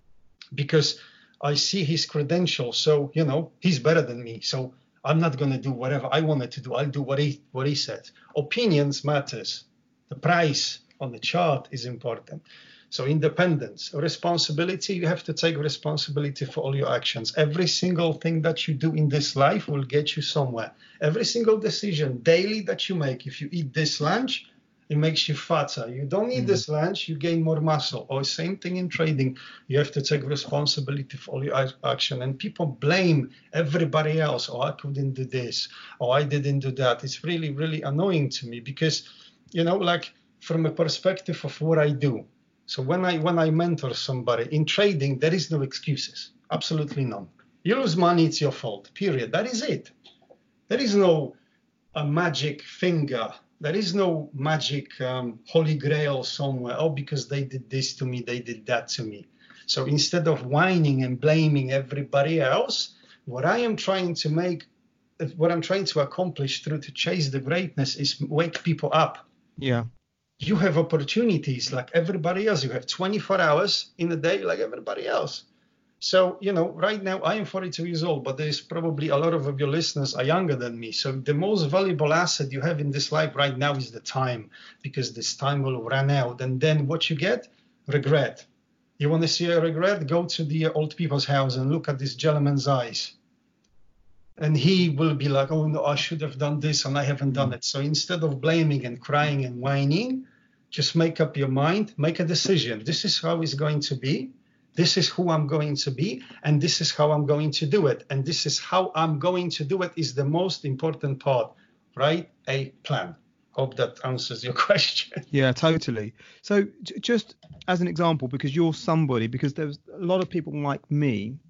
because I see his credentials. So, you know, he's better than me. So I'm not going to do whatever I wanted to do. I'll do what he what he said. Opinions matters. The price on the chart is important. So independence, responsibility, you have to take responsibility for all your actions. Every single thing that you do in this life will get you somewhere. Every single decision daily that you make, if you eat this lunch, it makes you fatter. You don't eat mm. this lunch, you gain more muscle. Or same thing in trading. You have to take responsibility for all your action. And people blame everybody else. Oh, I couldn't do this. Oh, I didn't do that. It's really, really annoying to me, because, you know, like from a perspective of what I do. So when I when I mentor somebody in trading, there is no excuses. Absolutely none. You lose money, it's your fault. Period. That is it. There is no a magic finger. There is no magic um, holy grail somewhere. Oh, because they did this to me, they did that to me. So instead of whining and blaming everybody else, what I am trying to make, what I'm trying to accomplish through to chase the greatness is wake people up. Yeah. You have opportunities like everybody else. You have twenty-four hours in a day like everybody else. So, you know, right now I am forty-two years old, but there's probably a lot of your listeners are younger than me. So the most valuable asset you have in this life right now is the time, because this time will run out. And then what you get? Regret. You want to see a regret? Go to the old people's house and look at this gentleman's eyes. And he will be like, oh, no, I should have done this and I haven't done it. So instead of blaming and crying and whining, just make up your mind, make a decision. This is how it's going to be. This is who I'm going to be. And this is how I'm going to do it. And this is how I'm going to do it is the most important part. Write a plan. Hope that answers your question. Yeah, totally. So j- just as an example, because you're somebody, because there's a lot of people like me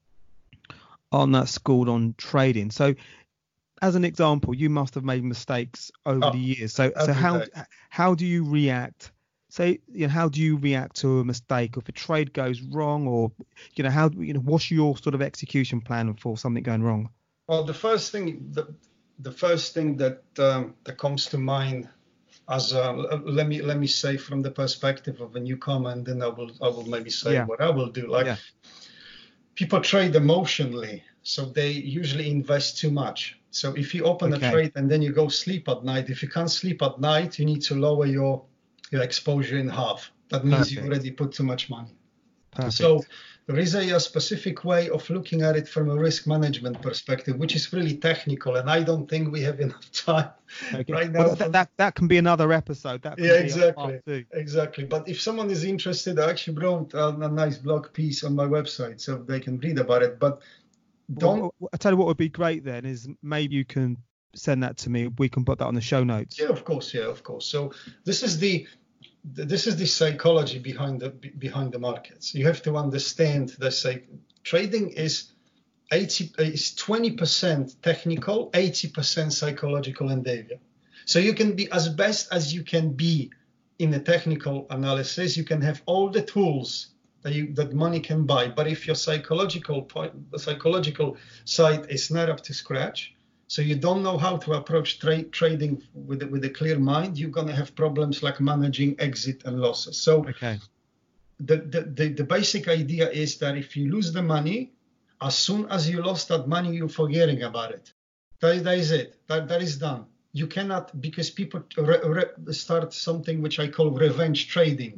aren't that schooled on trading. So as an example, you must have made mistakes over Oh, the years. So so every how day. how do you react? Say, you know, how do you react to a mistake if a trade goes wrong, or, you know, how, you know, what's your sort of execution plan for something going wrong? Well, the first thing, the, the first thing that um, that comes to mind, as a, let me let me say from the perspective of a newcomer, and then I will I will maybe say Yeah. what I will do. Like, Yeah. people trade emotionally, so they usually invest too much. So if you open Okay. a trade and then you go sleep at night, if you can't sleep at night, you need to lower your your exposure in half. That means you Perfect. already put too much money. Perfect. So there is a, a specific way of looking at it from a risk management perspective, which is really technical, and I don't think we have enough time Okay. right now. Well, for- that, that that can be another episode. That can yeah, be a exactly, part two. exactly. But if someone is interested, I actually wrote a, a nice blog piece on my website, so they can read about it. But don't. Well, I tell you what would be great then is maybe you can send that to me. We can put that on the show notes. Yeah, of course, yeah, of course. So this is the this is the psychology behind the behind the markets. You have to understand that say trading is eighty is twenty percent technical, eighty percent psychological endeavor. So you can be as best as you can be in the technical analysis. You can have all the tools that you that money can buy, but if your psychological point, the psychological side is not up to scratch, so you don't know how to approach tra- trading with a, with a clear mind, you're going to have problems like managing exit and losses. So Okay. the, the, the, the basic idea is that if you lose the money, as soon as you lost that money, you're forgetting about it. That, that is it. That, that is done. You cannot, because people re, re, start something which I call revenge trading.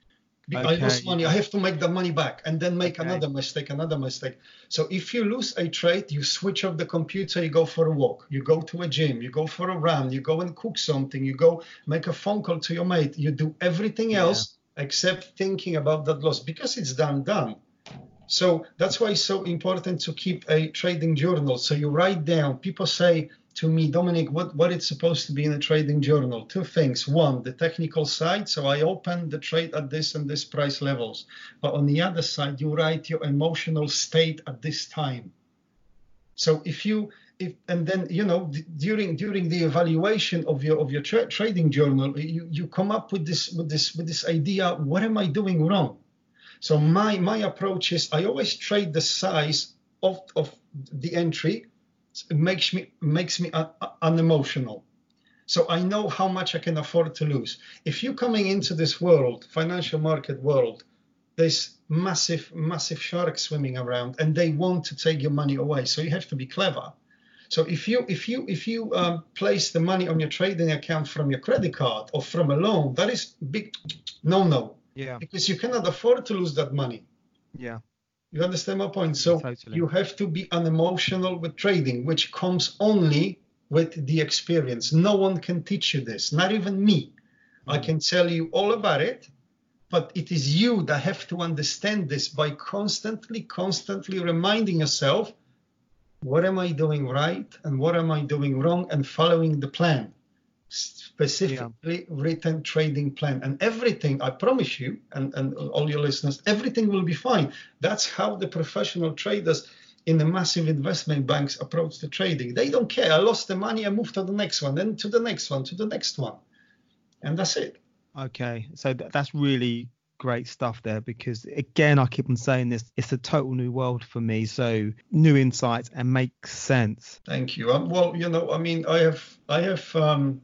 I Okay, lost money, yeah. I have to make the money back, and then make Okay. another mistake, another mistake. So if you lose a trade, you switch off the computer, you go for a walk, you go to a gym, you go for a run, you go and cook something, you go make a phone call to your mate, you do everything Yeah. else except thinking about that loss, because it's done, done. So that's why it's so important to keep a trading journal. So you write down, people say to me, Dominic, what, what it's supposed to be in a trading journal? Two things. One, the technical side. So I open the trade at this and this price levels. But on the other side, you write your emotional state at this time. So if you, if and then, you know, d- during during the evaluation of your of your tra- trading journal, you, you come up with this with this with this idea, what am I doing wrong? So my my approach is I always trade the size of of the entry. It makes me makes me un, unemotional. So I know how much I can afford to lose. If you're coming into this world, financial market world, there's massive massive sharks swimming around, and they want to take your money away. So you have to be clever. So if you if you if you um, place the money on your trading account from your credit card or from a loan, that is big no no. Yeah. Because you cannot afford to lose that money. Yeah. You understand my point? So Totally. you have to be unemotional with trading, which comes only with the experience. No one can teach you this, not even me. I can tell you all about it, but it is you that have to understand this by constantly, constantly reminding yourself, what am I doing right and what am I doing wrong, and following the plan. Specifically written trading plan, and everything, I promise you, and, and all your listeners, everything will be fine. That's how the professional traders in the massive investment banks approach the trading. They don't care. I lost the money, I move to the next one, then to the next one, to the next one. And that's it. Okay. So th- that's really great stuff there, because again, I keep on saying this, it's a total new world for me. So new insights and makes sense. Thank you. Um, well, you know, I mean, I have, I have, um,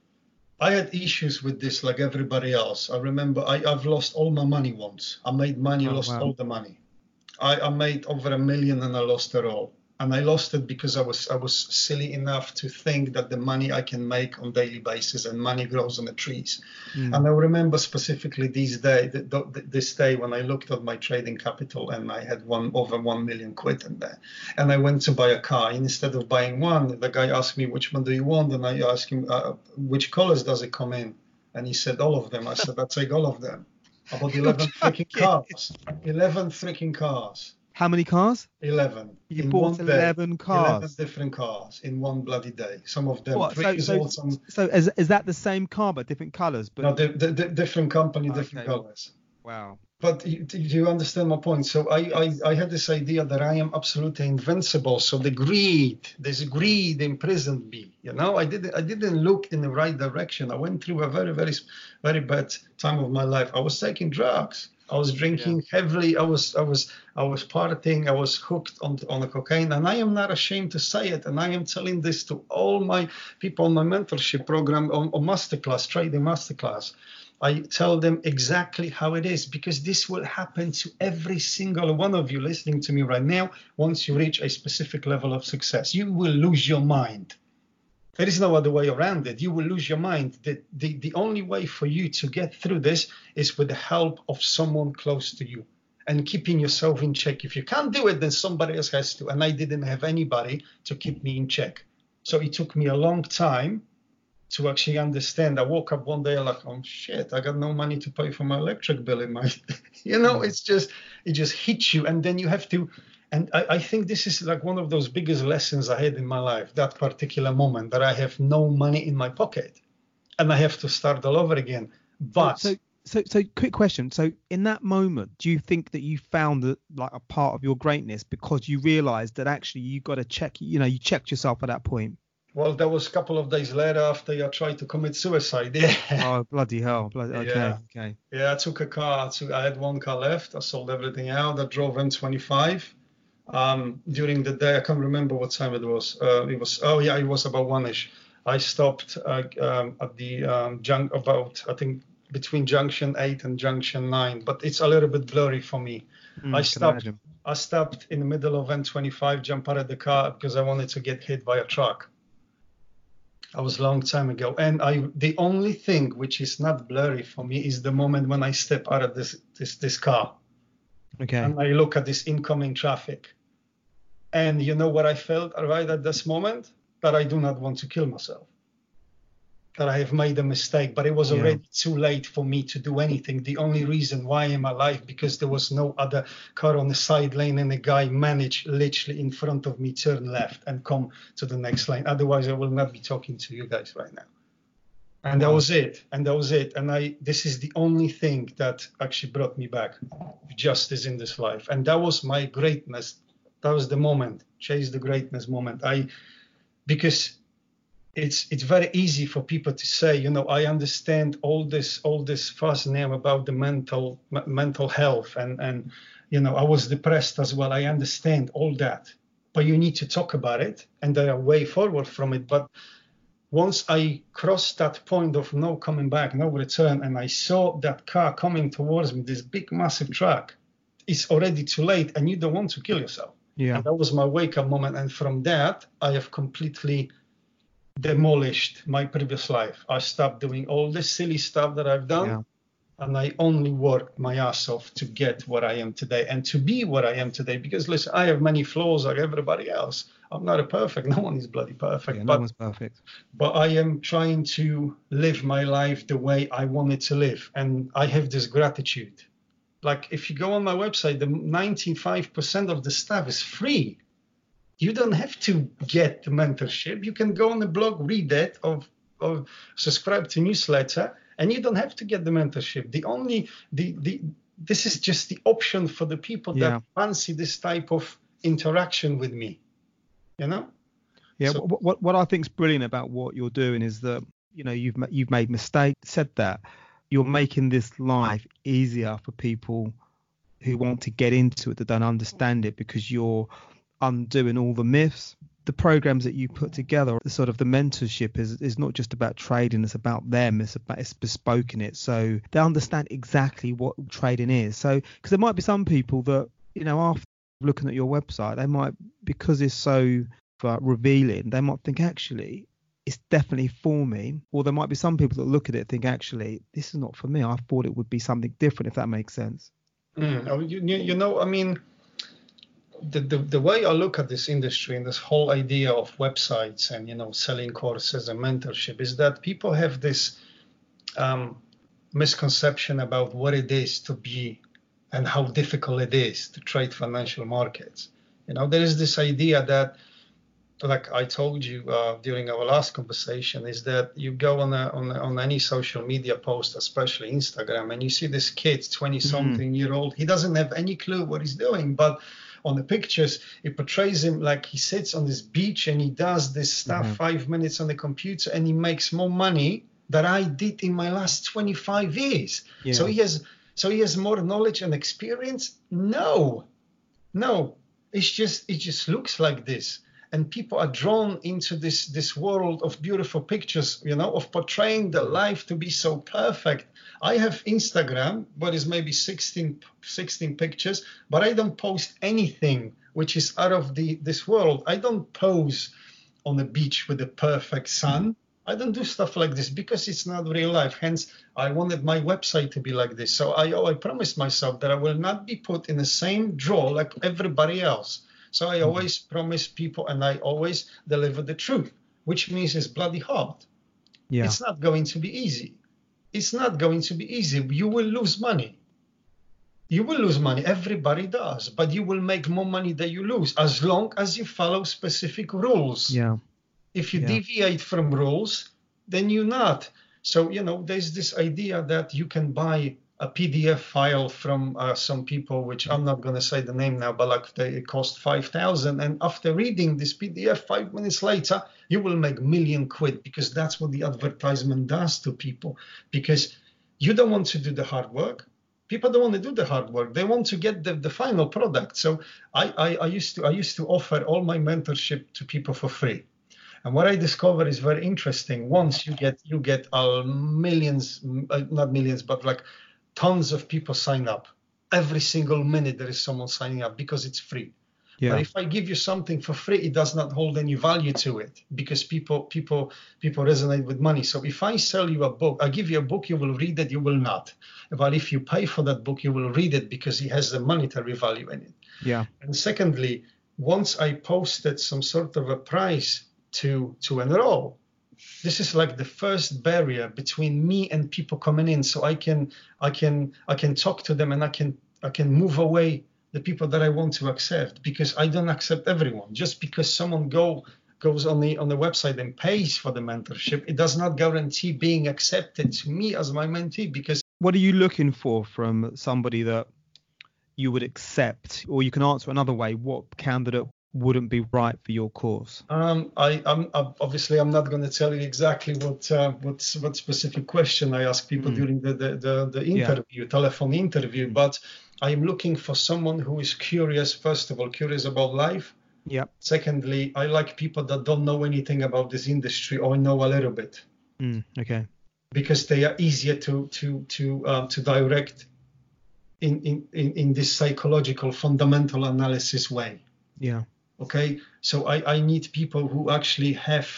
I had issues with this like everybody else. I remember I, I've lost all my money once. I made money, Oh, lost wow. all the money. I, I made over a million and I lost it all. And I lost it because I was I was silly enough to think that the money I can make on daily basis, and money grows on the trees. Mm. And I remember specifically this day, th- th- this day when I looked at my trading capital and I had one over one million quid in there. And I went to buy a car. And instead of buying one, the guy asked me, which one do you want? And I asked him, uh, which colors does it come in? And he said, all of them. I said, I'll take all of them. About eleven freaking cars. eleven freaking cars. How many cars? eleven. You in bought one day. eleven cars. eleven different cars in one bloody day. Some of them What? three So, years so, old. Some so is, is that the same car but different colours? But no, the, the, the different company, different Okay. colors. wow. But you, do you understand my point? So I, I, I had this idea that I am absolutely invincible. So the greed, this greed imprisoned me. You know, I didn't I didn't look in the right direction. I went through a very, very, very bad time of my life. I was taking drugs. I was drinking heavily. I was I was I was partying. I was hooked on on the cocaine, and I am not ashamed to say it. And I am telling this to all my people on my mentorship program, on, on masterclass, trading masterclass. I tell them exactly how it is, because this will happen to every single one of you listening to me right now. Once you reach a specific level of success, you will lose your mind. There is no other way around it. You will lose your mind. The, the, the only way for you to get through this is with the help of someone close to you and keeping yourself in check. If you can't do it, then somebody else has to. And I didn't have anybody to keep me in check. So it took me a long time to actually understand. I woke up one day like, oh shit, I got no money to pay for my electric bill in my, you know, it's just, it just hits you. And then you have to, and I, I think this is like one of those biggest lessons I had in my life, that particular moment that I have no money in my pocket and I have to start all over again. But So, so, so quick question. So in that moment, do you think that you found that like a part of your greatness because you realized that actually you got to check, you know, you checked yourself at that point? Well, that was a couple of days later after I tried to commit suicide. Yeah. Oh, bloody hell. Bloody, okay. Yeah. Okay. Yeah, I took a car. To, I had one car left. I sold everything out. I drove M twenty-five. Um, during the day, I can't remember what time it was. Uh, it was, oh yeah, it was about one-ish. I stopped uh, um, at the um, junk about, I think, between junction eight and junction nine, but it's a little bit blurry for me. Mm, I can stopped. imagine. I stopped in the middle of M twenty-five, jumped out of the car because I wanted to get hit by a truck. That was a long time ago. And I, the only thing which is not blurry for me is the moment when I step out of this this this car. Okay. And I look at this incoming traffic. And you know what I felt right at this moment? That I do not want to kill myself. That I have made a mistake, but it was Yeah. already too late for me to do anything. The only reason why I'm alive, because there was no other car on the side lane and the guy managed literally in front of me, turn left and come to the next lane. Otherwise, I will not be talking to you guys right now. And that Wow. was it. And that was it. And I, this is the only thing that actually brought me back, justice in this life. And that was my greatness. That was the moment, chase the greatness moment. I, because it's it's very easy for people to say, you know, I understand all this all this fuss now about the mental m- mental health and and you know I was depressed as well. I understand all that, but you need to talk about it, and there are way forward from it. But once I crossed that point of no coming back, no return, and I saw that car coming towards me, this big massive truck, it's already too late, and you don't want to kill yourself. Yeah. And that was my wake up moment, and from that I have completely demolished my previous life. I stopped doing all this silly stuff that I've done, Yeah. and I only worked my ass off to get what I am today and to be what I am today. Because listen, I have many flaws like everybody else. I'm not a perfect. No one is bloody perfect. Yeah, no but one's perfect. but I am trying to live my life the way I want it to live, and I have this gratitude. Like if you go on my website, the ninety-five percent of the stuff is free. You don't have to get the mentorship. You can go on the blog, read it, or, or subscribe to newsletter, and you don't have to get the mentorship. The only the the this is just the option for the people Yeah. that fancy this type of interaction with me. You know? Yeah. So- what, what what I think's brilliant about what you're doing is that, you know, you've ma- you've made mistakes, said that, you're making this life easier for people who want to get into it that don't understand it, because you're undoing all the myths. The programs that you put together, the sort of the mentorship is is not just about trading, it's about them, it's about it's bespoke in it, so they understand exactly what trading is. So because there might be some people that, you know, after looking at your website, they might, because it's so uh, revealing, they might think actually it's definitely for me, or there might be some people that look at it and think actually this is not for me, I thought it would be something different, if that makes sense. Mm, you, you know, I mean, The, the the way I look at this industry and this whole idea of websites and, you know, selling courses and mentorship is that people have this um, misconception about what it is to be and how difficult it is to trade financial markets. You know, there is this idea that, like I told you uh, during our last conversation, is that you go on a, on a, on any social media post, especially Instagram, and you see this kid, twenty-something mm. year old. He doesn't have any clue what he's doing, but on the pictures, it portrays him like he sits on this beach and he does this stuff mm-hmm. five minutes on the computer and he makes more money than I did in my last twenty-five years. Yeah. So he has, so he has more knowledge and experience. No, no, it's just, it just looks like this. And people are drawn into this, this world of beautiful pictures, you know, of portraying the life to be so perfect. I have Instagram, what is maybe sixteen, sixteen pictures, but I don't post anything which is out of the this world. I don't pose on the beach with the perfect sun. I don't do stuff like this because it's not real life. Hence, I wanted my website to be like this. So I, I promised myself that I will not be put in the same drawer like everybody else. So I always promise people, and I always deliver the truth, which means it's bloody hard. Yeah. It's not going to be easy. It's not going to be easy. You will lose money. You will lose money. Everybody does. But you will make more money than you lose as long as you follow specific rules. Yeah. If you yeah. deviate from rules, then you're not. So, you know, there's this idea that you can buy a P D F file from uh, some people, which I'm not going to say the name now, but like they, it cost five thousand. And after reading this P D F five minutes later, you will make million quid, because that's what the advertisement does to people. Because you don't want to do the hard work. People don't want to do the hard work. They want to get the, the final product. So I, I, I used to I used to offer all my mentorship to people for free. And what I discovered is very interesting. Once you get you get uh, millions, uh, not millions, but like tons of people sign up. Every single minute there is someone signing up because it's free. Yeah. But if I give you something for free, it does not hold any value to it, because people people people resonate with money. So if I sell you a book, I give you a book, you will read it, you will not. But if you pay for that book, you will read it because it has the monetary value in it. Yeah. And secondly, once I posted some sort of a price to to enroll, this is like the first barrier between me and people coming in. So I can I can I can talk to them, and I can I can move away the people that I want to accept, because I don't accept everyone. Just because someone go goes on the on the website and pays for the mentorship, it does not guarantee being accepted to me as my mentee. Because what are you looking for from somebody that you would accept? Or you can answer another way: what candidate wouldn't be right for your course? Um, I, I'm obviously I'm not going to tell you exactly what uh, what what specific question I ask people mm. during the the the, the interview, yeah. telephone interview, mm. but I am looking for someone who is curious. First of all, curious about life. Yeah. Secondly, I like people that don't know anything about this industry or know a little bit. Mm, okay. Because they are easier to to to um, to direct in, in in in this psychological fundamental analysis way. Yeah. Okay, so I, I need people who actually have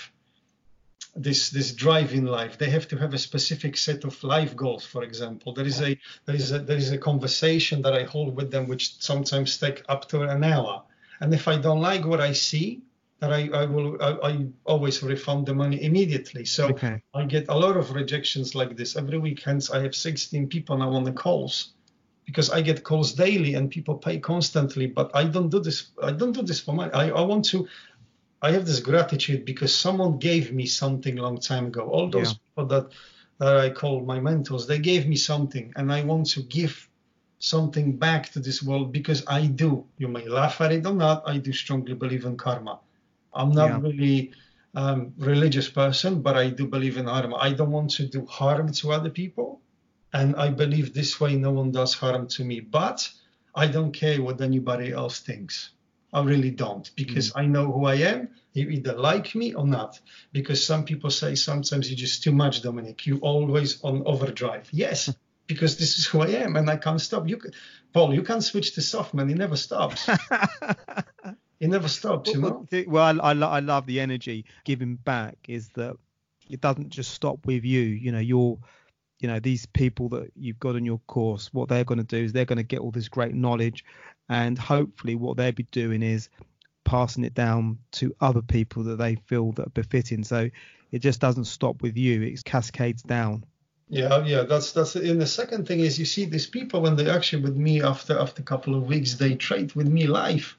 this this drive in life. They have to have a specific set of life goals. For example, there is a there is a there is a conversation that I hold with them, which sometimes take up to an hour. And if I don't like what I see, that I, I will I, I always refund the money immediately. So okay. I get a lot of rejections like this every weekend. I have sixteen people now on the calls, because I get calls daily and people pay constantly. But I don't do this. I don't do this for money. I, I want to. I have this gratitude because someone gave me something a long time ago. All those yeah. people that that I call my mentors, they gave me something, and I want to give something back to this world, because I do. You may laugh at it or not. I do strongly believe in karma. I'm not yeah. really um, religious person, but I do believe in karma. I don't want to do harm to other people. And I believe this way no one does harm to me. But I don't care what anybody else thinks. I really don't, because mm. I know who I am. You either like me or not. Because some people say sometimes you're just too much, Dominic. You always on overdrive. Yes, because this is who I am and I can't stop. You, can, Paul, you can't switch to soft, man. It never stops. It never stops, you know? Well, I, I, I love the energy. Giving back is that it doesn't just stop with you. You know, you're, you know, these people that you've got on your course, what they're going to do is they're going to get all this great knowledge, and hopefully what they'll be doing is passing it down to other people that they feel that are befitting. So it just doesn't stop with you. It cascades down. Yeah, yeah, that's that's. And the second thing is, you see these people when they actually with me after after a couple of weeks, they trade with me live.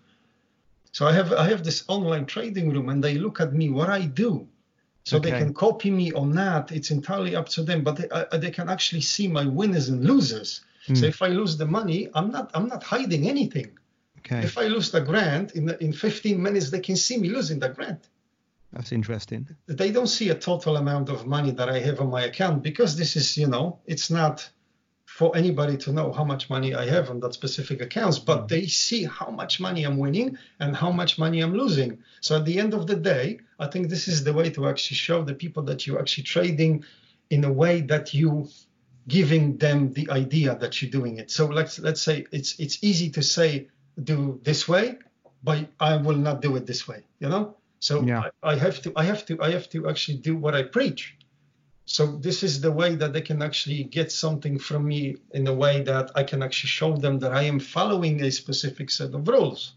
So I have I have this online trading room, and they look at me what I do. So okay. They can copy me or not. It's entirely up to them. But they, uh, they can actually see my winners and losers. Mm. So if I lose the money, I'm not I'm not hiding anything. Okay. If I lose the grant in the, in fifteen minutes, they can see me losing the grant. That's interesting. They don't see a total amount of money that I have on my account, because this is, you know, it's not for anybody to know how much money I have on that specific accounts, but mm. they see how much money I'm winning and how much money I'm losing. So at the end of the day, I think this is the way to actually show the people that you're actually trading in a way that you giving them the idea that you're doing it. So let's let's say it's it's easy to say do this way, but I will not do it this way, you know? So yeah. I, I have to I have to I have to actually do what I preach. So this is the way that they can actually get something from me, in a way that I can actually show them that I am following a specific set of rules.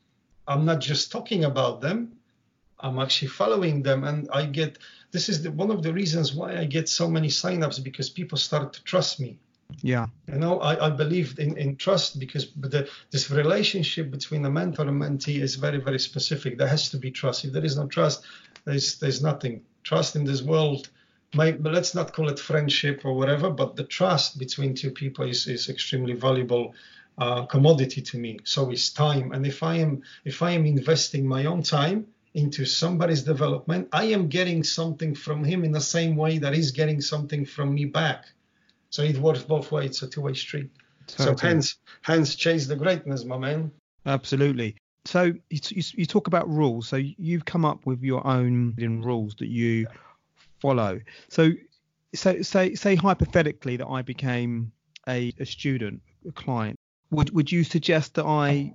I'm not just talking about them. I'm actually following them. And I get, this is the, one of the reasons why I get so many signups, because people start to trust me. Yeah. You know, I, I believe in, in trust, because the, this relationship between a mentor and mentee is very, very specific. There has to be trust. If there is no trust, there's there's nothing. Trust in this world, my, but let's not call it friendship or whatever, but the trust between two people is, is extremely valuable uh, commodity to me. So is time. And if I am if I am investing my own time into somebody's development, I am getting something from him in the same way that he's getting something from me back. So it works both ways. It's a two-way street. Totally. So hence, hence chase the greatness, my man. Absolutely. So you, you, you talk about rules. So you've come up with your own rules that you follow. So, so say say hypothetically that I became a, a student, a client. Would would you suggest that I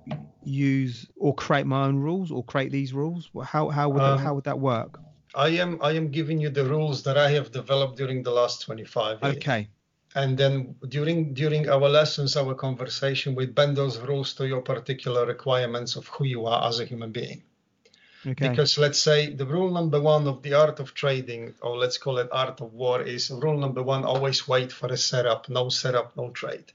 use or create my own rules, or create these rules? How how would um, that, how would that work? I am I am giving you the rules that I have developed during the last twenty-five years. Okay. And then during during our lessons, our conversation, we bend those rules to your particular requirements of who you are as a human being. Okay. Because let's say the rule number one of the art of trading, or let's call it art of war, is rule number one: always wait for a setup. No setup, no trade.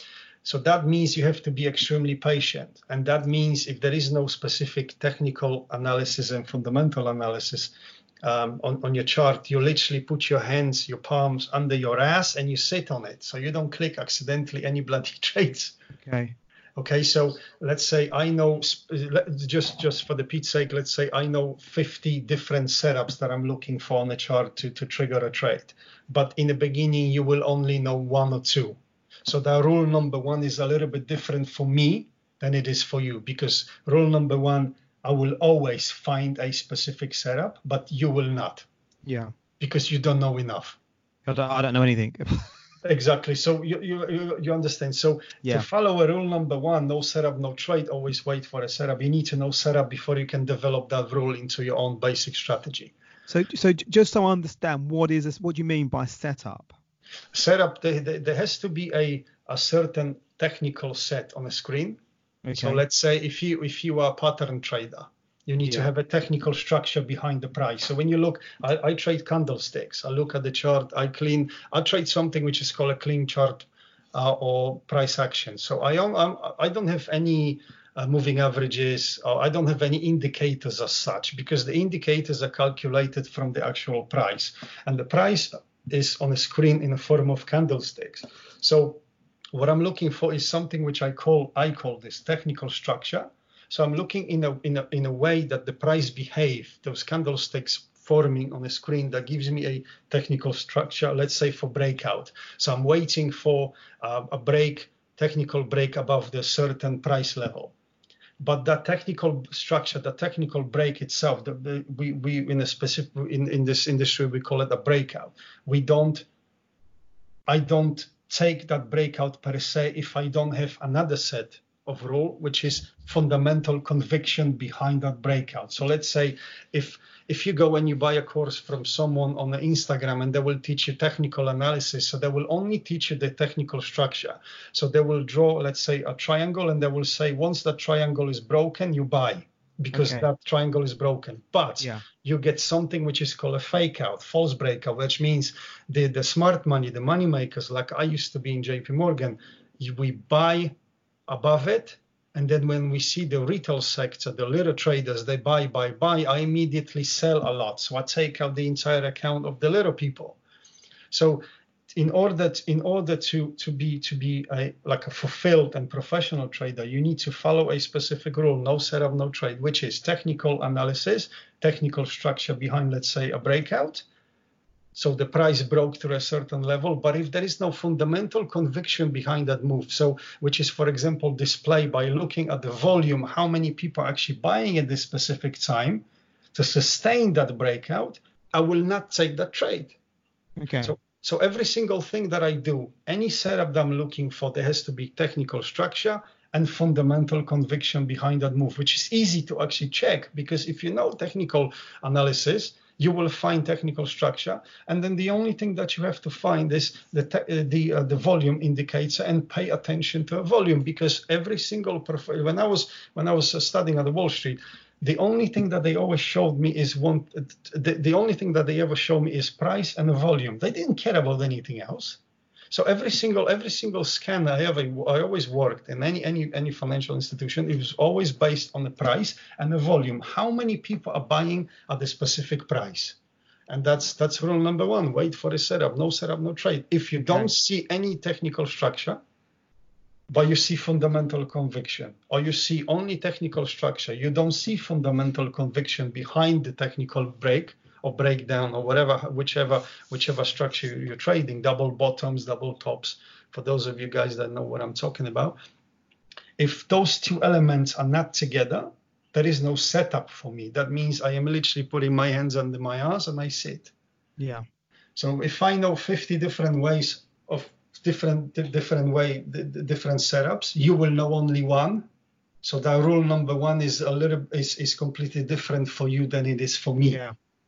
So that means you have to be extremely patient. And that means if there is no specific technical analysis and fundamental analysis um, on, on your chart, you literally put your hands, your palms under your ass and you sit on it. So you don't click accidentally any bloody trades. Okay. Okay, so let's say I know, just, just for the Pete's sake, let's say I know fifty different setups that I'm looking for on the chart to, to trigger a trade. But in the beginning, you will only know one or two. So the rule number one is a little bit different for me than it is for you, because rule number one, I will always find a specific setup, but you will not. Yeah. Because you don't know enough. I don't, I don't know anything. Exactly. So you, you you understand. So yeah. To follow a rule number one, no setup, no trade, always wait for a setup. You need to know setup before you can develop that rule into your own basic strategy. So so just so I understand, what is this? What do you mean by setup? Setup, there, there, there has to be a, a certain technical set on a screen. Okay. So let's say if you if you are a pattern trader, you need yeah. to have a technical structure behind the price. So when you look, I, I trade candlesticks. I look at the chart. I clean. I trade something which is called a clean chart uh, or price action. So I I'm, I don't have any uh, moving averages. Or I don't have any indicators as such, because the indicators are calculated from the actual price, and the price is on a screen in the form of candlesticks. So what I'm looking for is something which I call I call this technical structure. So I'm looking in a in a in a way that the price behave, those candlesticks forming on a screen that gives me a technical structure, let's say for breakout. So I'm waiting for uh, a break, technical break above the certain price level. But that technical structure, the technical break itself, the, the, we, we in a specific in, in this industry we call it a breakout. We don't, I don't take that breakout per se if I don't have another set of rule, which is fundamental conviction behind that breakout. So let's say if if you go and you buy a course from someone on the Instagram and they will teach you technical analysis, so they will only teach you the technical structure. So they will draw, let's say, a triangle, and they will say once that triangle is broken, you buy because okay. that triangle is broken. But yeah. you get something which is called a fake out, false breakout, which means the, the smart money, the money makers, like I used to be in J P Morgan, we buy above it, and then when we see the retail sector, the little traders, they buy, buy, buy, I immediately sell a lot. So I take out the entire account of the little people. So in order to, in order to to be to be a like a fulfilled and professional trader, you need to follow a specific rule: no setup, no trade, which is technical analysis, technical structure behind, let's say, a breakout. So the price broke to a certain level, but if there is no fundamental conviction behind that move, so which is, for example, displayed by looking at the volume, how many people are actually buying at this specific time to sustain that breakout, I will not take that trade. Okay. So, so every single thing that I do, any setup that I'm looking for, there has to be technical structure and fundamental conviction behind that move, which is easy to actually check, because if you know technical analysis, you will find technical structure, and then the only thing that you have to find is the te- the uh, the volume indicator, and pay attention to a volume, because every single prof- when I was when I was studying at the Wall Street, the only thing that they always showed me is one the, the only thing that they ever showed me is price and a volume. They didn't care about anything else. So every single every single scan I ever I always worked in any any any financial institution, it was always based on the price and the volume. How many people are buying at the specific price? And that's that's rule number one. Wait for the setup. No setup, no trade. If you don't okay. see any technical structure, but you see fundamental conviction, or you see only technical structure, you don't see fundamental conviction behind the technical break or breakdown or whatever, whichever whichever structure you're trading, double bottoms, double tops, for those of you guys that know what I'm talking about. If those two elements are not together, there is no setup for me. That means I am literally putting my hands under my ass and I sit. Yeah. So if I know fifty different ways of different different way different setups, you will know only one. So that rule number one is a little is, is completely different for you than it is for me. Yeah.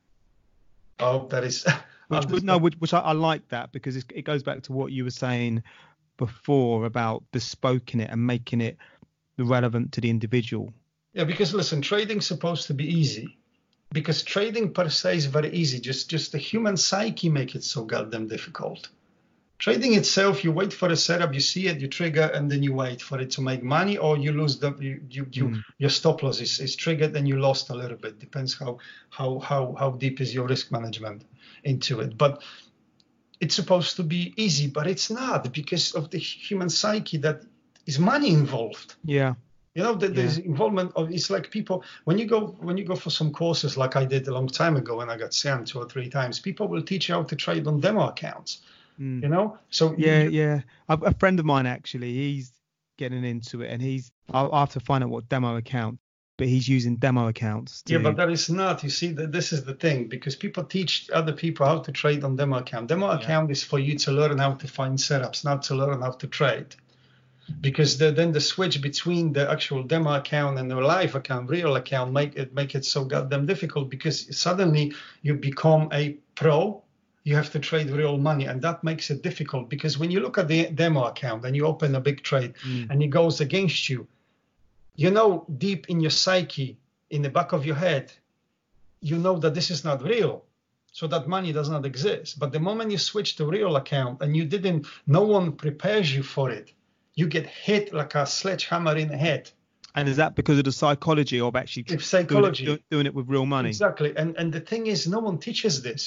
Oh, that is. Which, no, which, which I, I like that, because it goes back to what you were saying before about bespoking it and making it relevant to the individual. Yeah, because listen, trading's supposed to be easy, because trading per se is very easy. Just just the human psyche make it so goddamn difficult. Trading itself, you wait for a setup, you see it, you trigger, and then you wait for it to make money, or you lose the you, you, you mm. your stop loss is, is triggered and you lost a little bit. Depends how how how how deep is your risk management into it. But it's supposed to be easy, but it's not, because of the human psyche that is money involved. Yeah. You know, the, yeah. there's involvement of, it's like people, when you go when you go for some courses like I did a long time ago when I got scammed two or three times, people will teach you how to trade on demo accounts. Mm. You know, so yeah, you, yeah. A, a friend of mine actually, he's getting into it, and he's I'll, I'll have to find out what demo account, but he's using demo accounts. To, yeah, but that is not. You see, that this is the thing, because people teach other people how to trade on demo account. Demo yeah. account is for you to learn how to find setups, not to learn how to trade. Because the, then the switch between the actual demo account and the live account, real account, make it make it so goddamn difficult, because suddenly you become a pro. You have to trade real money, and that makes it difficult, because when you look at the demo account and you open a big trade mm. and it goes against you, you know, deep in your psyche, in the back of your head, you know that this is not real. So that money does not exist. But the moment you switch to real account and you didn't, no one prepares you for it, you get hit like a sledgehammer in the head. And is that because of the psychology of actually it's psychology. Doing, it, doing it with real money? Exactly. And and the thing is, no one teaches this.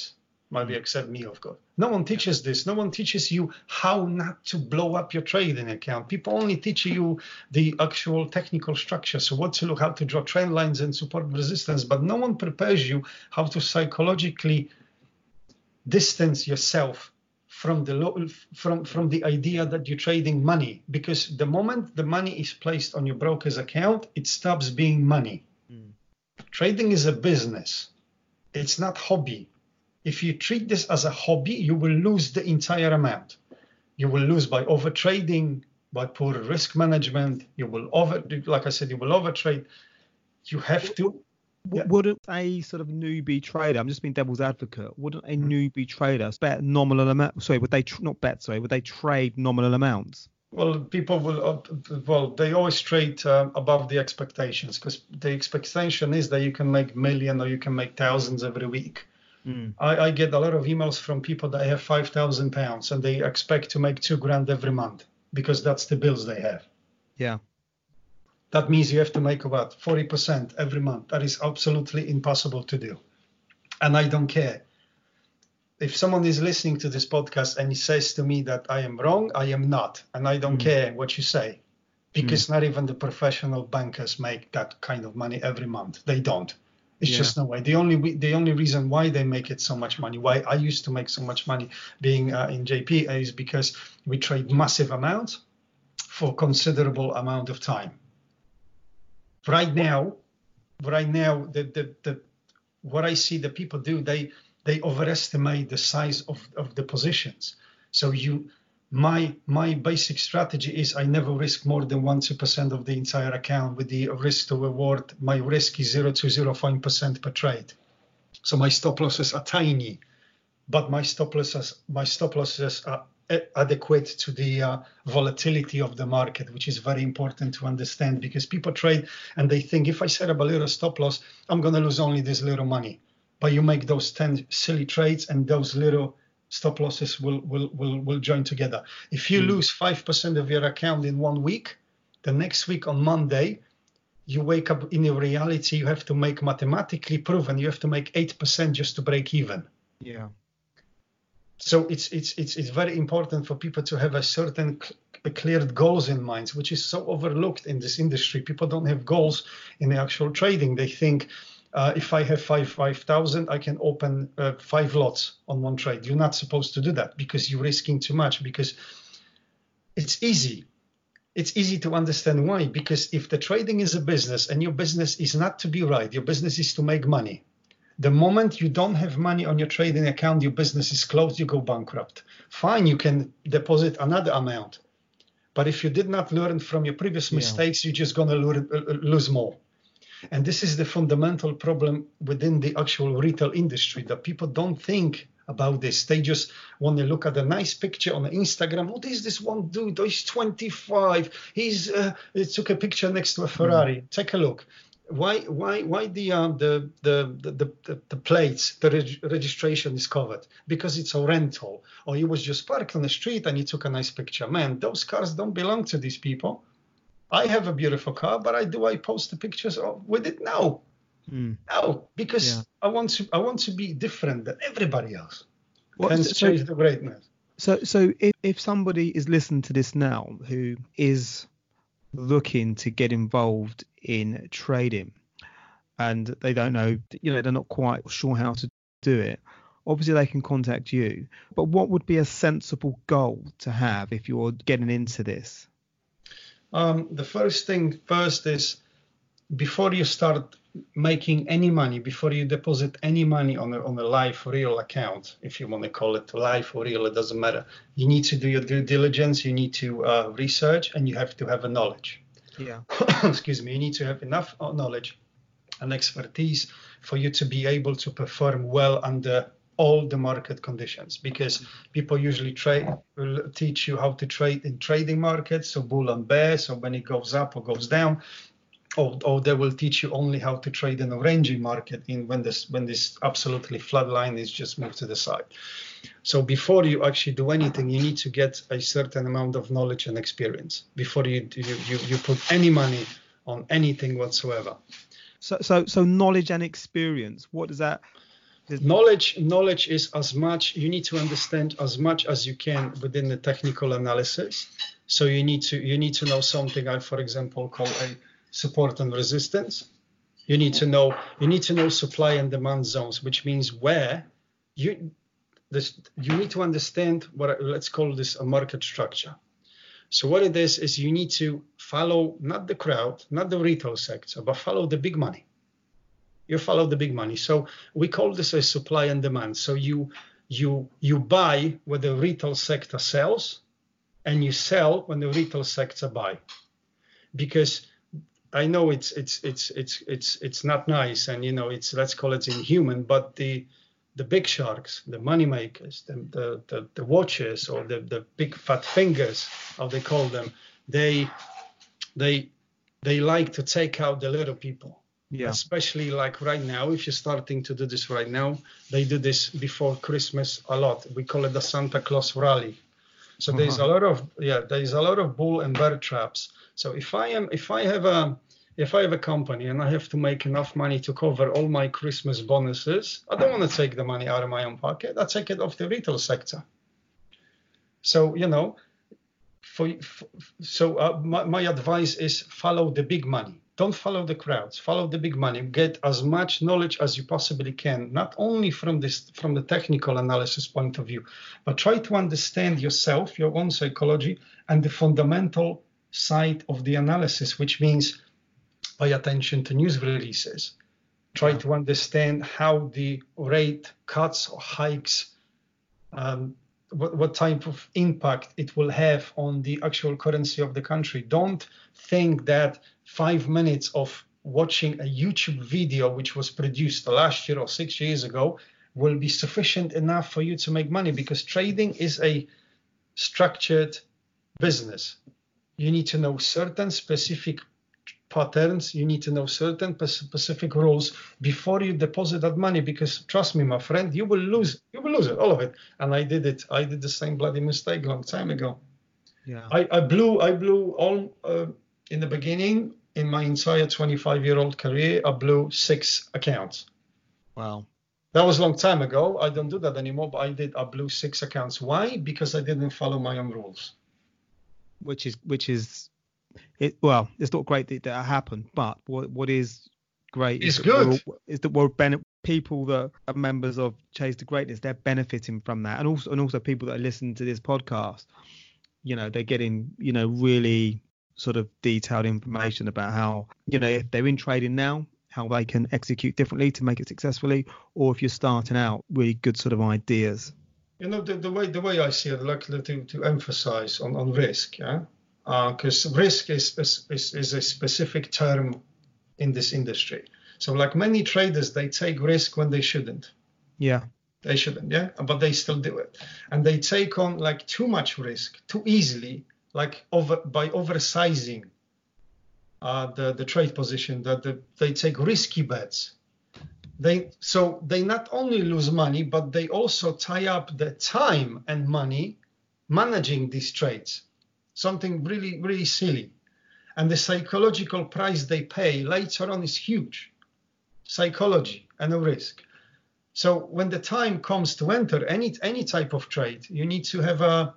maybe except me, of course. No one teaches this. No one teaches you how not to blow up your trading account. People only teach you the actual technical structure. So what to look, how to draw trend lines and support resistance, but no one prepares you how to psychologically distance yourself from the from from the idea that you're trading money, because the moment the money is placed on your broker's account, it stops being money. Mm. Trading is a business. It's not hobby. If you treat this as a hobby, you will lose the entire amount. You will lose by over trading, by poor risk management. You will over, like I said, you will overtrade. You have to. Yeah. Wouldn't a sort of newbie trader, I'm just being devil's advocate, wouldn't a newbie trader bet nominal amount? Sorry, would they tr- not bet? Sorry, would they trade nominal amounts? Well, people will. Uh, well, they always trade uh, above the expectations, because the expectation is that you can make million or you can make thousands every week. Mm. I, I get a lot of emails from people that have five thousand pounds and they expect to make two grand every month because that's the bills they have. Yeah. That means you have to make about forty percent every month. That is absolutely impossible to do. And I don't care. If someone is listening to this podcast and he says to me that I am wrong, I am not. And I don't mm. care what you say, because mm. not even the professional bankers make that kind of money every month. They don't. It's yeah. just no way. The only the only reason why they make it so much money, why I used to make so much money being uh, in J P, is because we trade massive amounts for considerable amount of time. Right now, right now, the, the, the, what I see the people do, they they overestimate the size of, of the positions. So you, my my basic strategy is I never risk more than one two percent of the entire account. With the risk to reward, my risk is zero to zero point five percent per trade. So my stop losses are tiny, but my stop losses my stop losses are adequate to the uh, volatility of the market, which is very important to understand, because people trade and they think if I set up a little stop loss, I'm going to lose only this little money. But you make those ten silly trades and those little stop losses will will will, will join together. If you mm. lose five percent of your account in one week, the next week on Monday, you wake up in a reality, you have to make mathematically proven, you have to make eight percent just to break even. Yeah. So it's it's it's it's very important for people to have a certain cl- clear goals in mind, which is so overlooked in this industry. People don't have goals in the actual trading. They think uh, if I have five five thousand, I can open uh, five lots on one trade. You're not supposed to do that, because you're risking too much. Because it's easy. It's easy to understand why. Because if the trading is a business and your business is not to be right, your business is to make money. The moment you don't have money on your trading account, your business is closed, you go bankrupt. Fine, you can deposit another amount. But if you did not learn from your previous mistakes, yeah. you're just going to lose more. And this is the fundamental problem within the actual retail industry, that people don't think about this. They just want to look at a nice picture on Instagram. Oh, there's this one dude, oh, he's twenty-five. He's uh, he took a picture next to a Ferrari. Mm. Take a look. Why why why the uh, the, the the the the plates, the reg- registration is covered? Because it's a rental, or he was just parked on the street and he took a nice picture. Man, those cars don't belong to these people. I have a beautiful car, but I do I post the pictures of, with it? No, mm. no, because yeah. I want to I want to be different than everybody else. What, and so, chase the greatness. So so if, if somebody is listening to this now who is looking to get involved in trading and they don't know, you know, they're not quite sure how to do it, obviously they can contact you. But what would be a sensible goal to have if you're getting into this? Um, the first thing first is, before you start making any money, before you deposit any money on a, on a live real account, if you want to call it live or real, it doesn't matter. You need to do your due diligence, you need to uh, research, and you have to have a knowledge. Yeah. Excuse me. You need to have enough knowledge and expertise for you to be able to perform well under all the market conditions, because people usually trade will teach you how to trade in trading markets, so bull and bear, so when it goes up or goes down. Or, or they will teach you only how to trade in a ranging market in when this when this absolutely flat line is just moved to the side. So before you actually do anything, you need to get a certain amount of knowledge and experience before you you, you, you put any money on anything whatsoever. So so so knowledge and experience. What does that knowledge knowledge is as much, you need to understand as much as you can within the technical analysis. So you need to you need to know something I, for example, call a support and resistance. You need to know you need to know supply and demand zones, which means where you this you need to understand what, let's call this a market structure. So what it is is you need to follow not the crowd, not the retail sector, but follow the big money. You follow the big money. So we call this a supply and demand. So you you you buy when the retail sector sells, and you sell when the retail sector buy. Because I know it's it's it's it's it's it's not nice, and you know it's, let's call it inhuman, but the the big sharks, the money makers, the the the, the watchers, or the, the big fat fingers, how they call them, they they they like to take out the little people. Yeah. Especially like right now, if you're starting to do this right now, they do this before Christmas a lot. We call it the Santa Claus rally. So uh-huh. there's a lot of yeah, there's a lot of bull and bear traps. So if I am if I have a if I have a company and I have to make enough money to cover all my Christmas bonuses, I don't want to take the money out of my own pocket. I take it off the retail sector. So you know, for, for so uh, my, my advice is follow the big money. Don't follow the crowds. Follow the big money. Get as much knowledge as you possibly can, not only from this from the technical analysis point of view, but try to understand yourself, your own psychology, and the fundamental side of the analysis, which means pay attention to news releases. Try yeah. to understand how the rate cuts or hikes, um, what, what type of impact it will have on the actual currency of the country. Don't think that five minutes of watching a YouTube video which was produced last year or six years ago will be sufficient enough for you to make money, because trading is a structured business. You need to know certain specific patterns. You need to know certain specific rules before you deposit that money, because trust me, my friend, you will lose you will lose it, all of it. And I did it. I did the same bloody mistake a long time ago. Yeah. I, I blew I blew all uh, in the beginning. In my entire twenty-five year old career, I blew six accounts. Wow. That was a long time ago. I don't do that anymore, but I did. I blew six accounts. Why? Because I didn't follow my own rules. Which is, which is, it. Well, it's not great that that happened, but what what is great it's is good. That is that we're ben- people that are members of Chase to Greatness. They're benefiting from that, and also and also people that are listening to this podcast. You know, they're getting you know really sort of detailed information about how, you know, if they're in trading now, how they can execute differently to make it successfully, or if you're starting out, really good sort of ideas. You know, the, the way the way I see it, like to, to emphasize on, on risk, yeah, because uh, risk is, is is a specific term in this industry. So like many traders, they take risk when they shouldn't. Yeah. They shouldn't, yeah, but they still do it. And they take on like too much risk too easily, like over by oversizing uh, the the trade position, that the, they take risky bets. They so they not only lose money, but they also tie up the time and money managing these trades. Something really really silly, and the psychological price they pay later on is huge. Psychology and a risk. So when the time comes to enter any any type of trade, you need to have a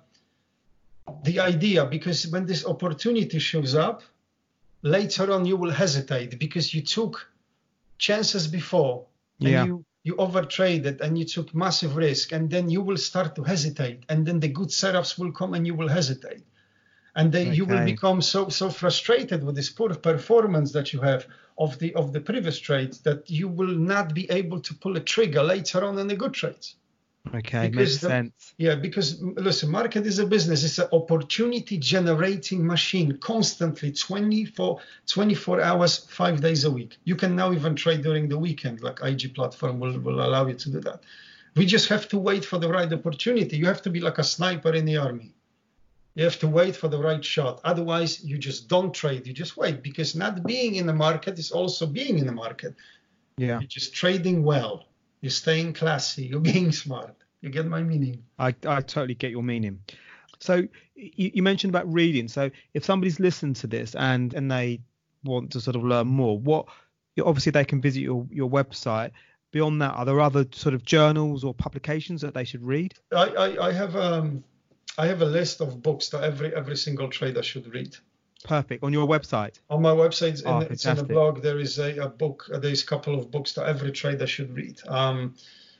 the idea, because when this opportunity shows up, later on you will hesitate because you took chances before and yeah. you, you overtraded and you took massive risk, and then you will start to hesitate, and then the good setups will come and you will hesitate. And then okay. you will become so so frustrated with this poor performance that you have of the of the previous trades that you will not be able to pull a trigger later on in the good trades. Okay, because makes the, sense. Yeah, because listen, market is a business. It's an opportunity generating machine, constantly twenty-four, twenty-four hours, five days a week. You can now even trade during the weekend, like I G platform will, will allow you to do that. We just have to wait for the right opportunity. You have to be like a sniper in the army. You have to wait for the right shot. Otherwise, you just don't trade. You just wait, because not being in the market is also being in the market. Yeah. You're just trading well. You're staying classy. You're being smart. You get my meaning? I, I totally get your meaning. So you, you mentioned about reading. So if somebody's listened to this and, and they want to sort of learn more, what obviously they can visit your, your website, beyond that, are there other sort of journals or publications that they should read? I, I, I have um I have a list of books that every every single trader should read. Perfect. On your website? On my website, Oh, in, it's in the blog. There is a, a book. There's a couple of books that every trader should read. Um,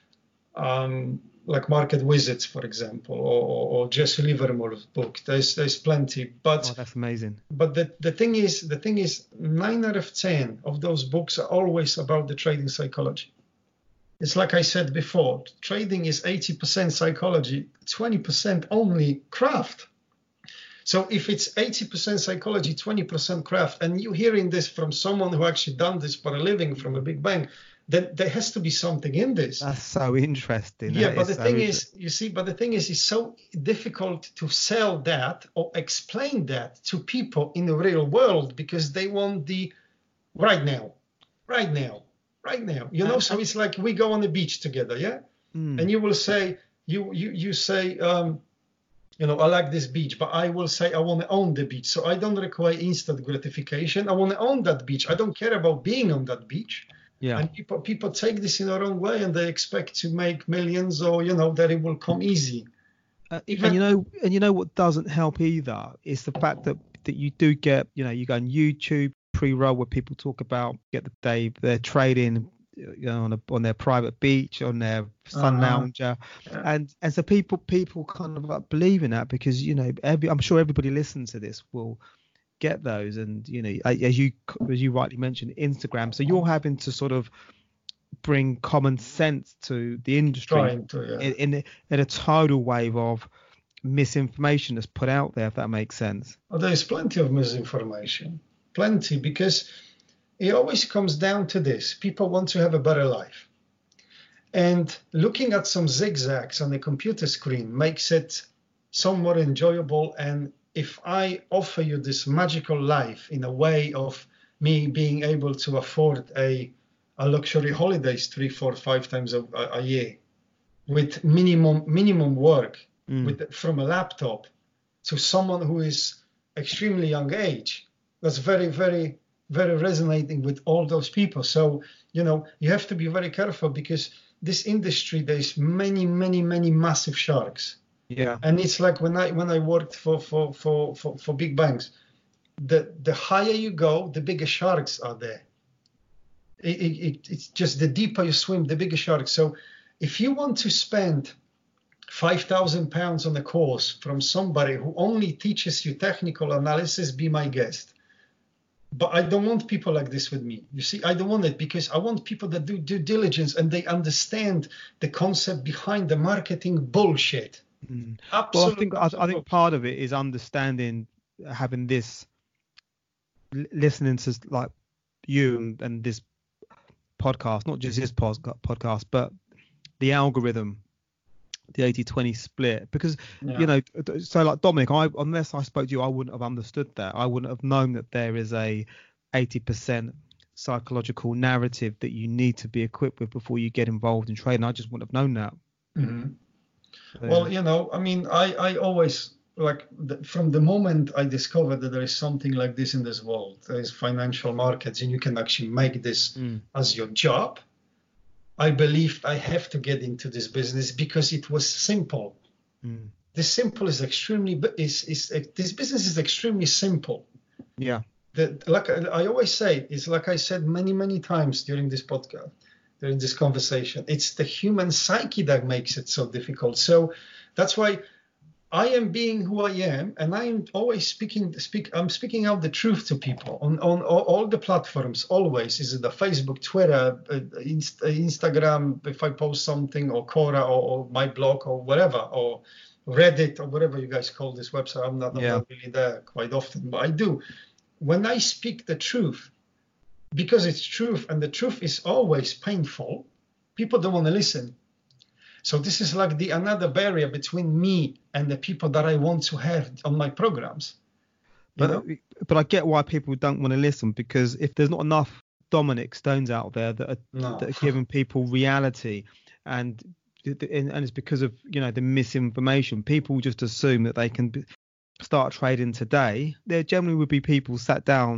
um, like Market Wizards, for example, or, or, or Jesse Livermore's book. There's there's plenty. But oh, that's amazing. But the, the thing is, the thing is, nine out of ten of those books are always about the trading psychology. It's like I said before, trading is eighty percent psychology, twenty percent only craft. So if it's eighty percent psychology, twenty percent craft, and you're hearing this from someone who actually done this for a living from a big bank, then there has to be something in this. That's so interesting. Yeah, that but the so thing is, you see, but the thing is, it's so difficult to sell that or explain that to people in the real world because they want the right now, right now, right now. You know, so it's like we go on the beach together, yeah? Mm. And you will say, you you you say, um, you know, I like this beach, but I will say I want to own the beach. So I don't require instant gratification. I want to own that beach. I don't care about being on that beach. Yeah. And people people take this in the wrong way and they expect to make millions or, you know, that it will come easy. Uh, Even, and you know, and you know what doesn't help either is the fact that, that you do get, you know, you go on YouTube pre-roll where people talk about get the day they're trading, you know, on a, on their private beach, on their sun uh-huh. lounger, yeah. and and so people people kind of like believe in that because, you know, every, I'm sure everybody listening to this will get those, and you know, as you as you rightly mentioned, Instagram. So you're having to sort of bring common sense to the industry Trying to, yeah. in, in in a tidal wave of misinformation that's put out there, if that makes sense. Well, there's plenty of misinformation, plenty, because it always comes down to this: people want to have a better life, and looking at some zigzags on the computer screen makes it somewhat enjoyable. And if I offer you this magical life in a way of me being able to afford a, a luxury holidays three, four, five times a, a year with minimum minimum work mm. with from a laptop to someone who is extremely young age, that's very, very, very resonating with all those people. So, you know, you have to be very careful because this industry, there's many, many, many massive sharks. Yeah. And it's like when I when I worked for for for for, for big banks, the the higher you go, the bigger sharks are there. It, it, it's just the deeper you swim, the bigger sharks. So if you want to spend five thousand pounds on a course from somebody who only teaches you technical analysis, be my guest. But I don't want people like this with me. You see, I don't want it because I want people that do due diligence and they understand the concept behind the marketing bullshit. Mm. Well, I think I, I think part of it is understanding, having this, listening to like you and, and this podcast, not just this podcast, but the algorithm, the eighty twenty split. Because yeah. you know, so like Dominic, I unless I spoke to you, I wouldn't have understood that. I wouldn't have known that there is a eighty percent psychological narrative that you need to be equipped with before you get involved in trading. I just wouldn't have known that. Mm-hmm. Well, you know, I mean, I, I always, like, the, from the moment I discovered that there is something like this in this world, there is financial markets, and you can actually make this mm. as your job, I believed I have to get into this business because it was simple. Mm. This simple is extremely, is, is, is this business is extremely simple. Yeah. The, like I always say, it's like I said many, many times during this podcast. In this conversation, it's the human psyche that makes it so difficult. So that's why I am being who I am, and I am always speaking. Speak. I'm speaking out the truth to people on on all, all the platforms. Always, is it the Facebook, Twitter, uh, Inst- Instagram? If I post something, or Quora, or, or my blog, or whatever, or Reddit, or whatever you guys call this website. I'm not, I'm yeah. not really there quite often, but I do. When I speak the truth, because it's truth, and the truth is always painful, people don't want to listen. So this is like the another barrier between me and the people that I want to have on my programs. But know? but I get why people don't want to listen, because if there's not enough Dominic Stones out there that are, no. that are giving people reality, and and it's because of, you know, the misinformation, people just assume that they can start trading today. There generally would be people sat down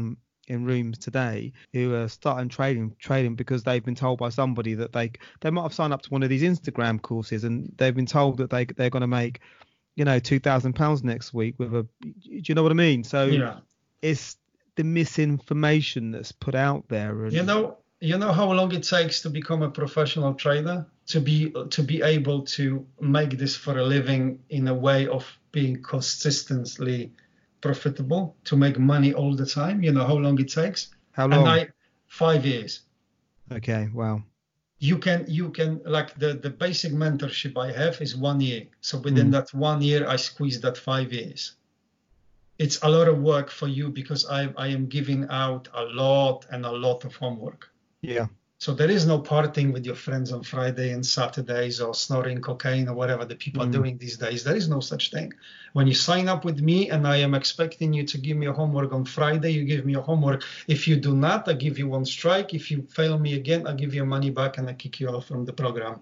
in rooms today who are starting trading trading because they've been told by somebody that they they might have signed up to one of these Instagram courses and they've been told that they they're going to make, you know, two thousand pounds next week with a, do you know what I mean? So yeah. It's the misinformation that's put out there. And, you know, you know how long it takes to become a professional trader, to be to be able to make this for a living in a way of being consistently profitable, to make money all the time. You know how long it takes? How long? And I, five years. Okay, wow. You can you can like the the basic mentorship I have is one year. So within mm. that one year, I squeeze that five years. It's a lot of work for you because I I am giving out a lot and a lot of homework. Yeah. So there is no partying with your friends on Friday and Saturdays or snorting cocaine or whatever the people mm. are doing these days. There is no such thing. When you sign up with me and I am expecting you to give me a homework on Friday, you give me your homework. If you do not, I give you one strike. If you fail me again, I give you money back and I kick you off from the program.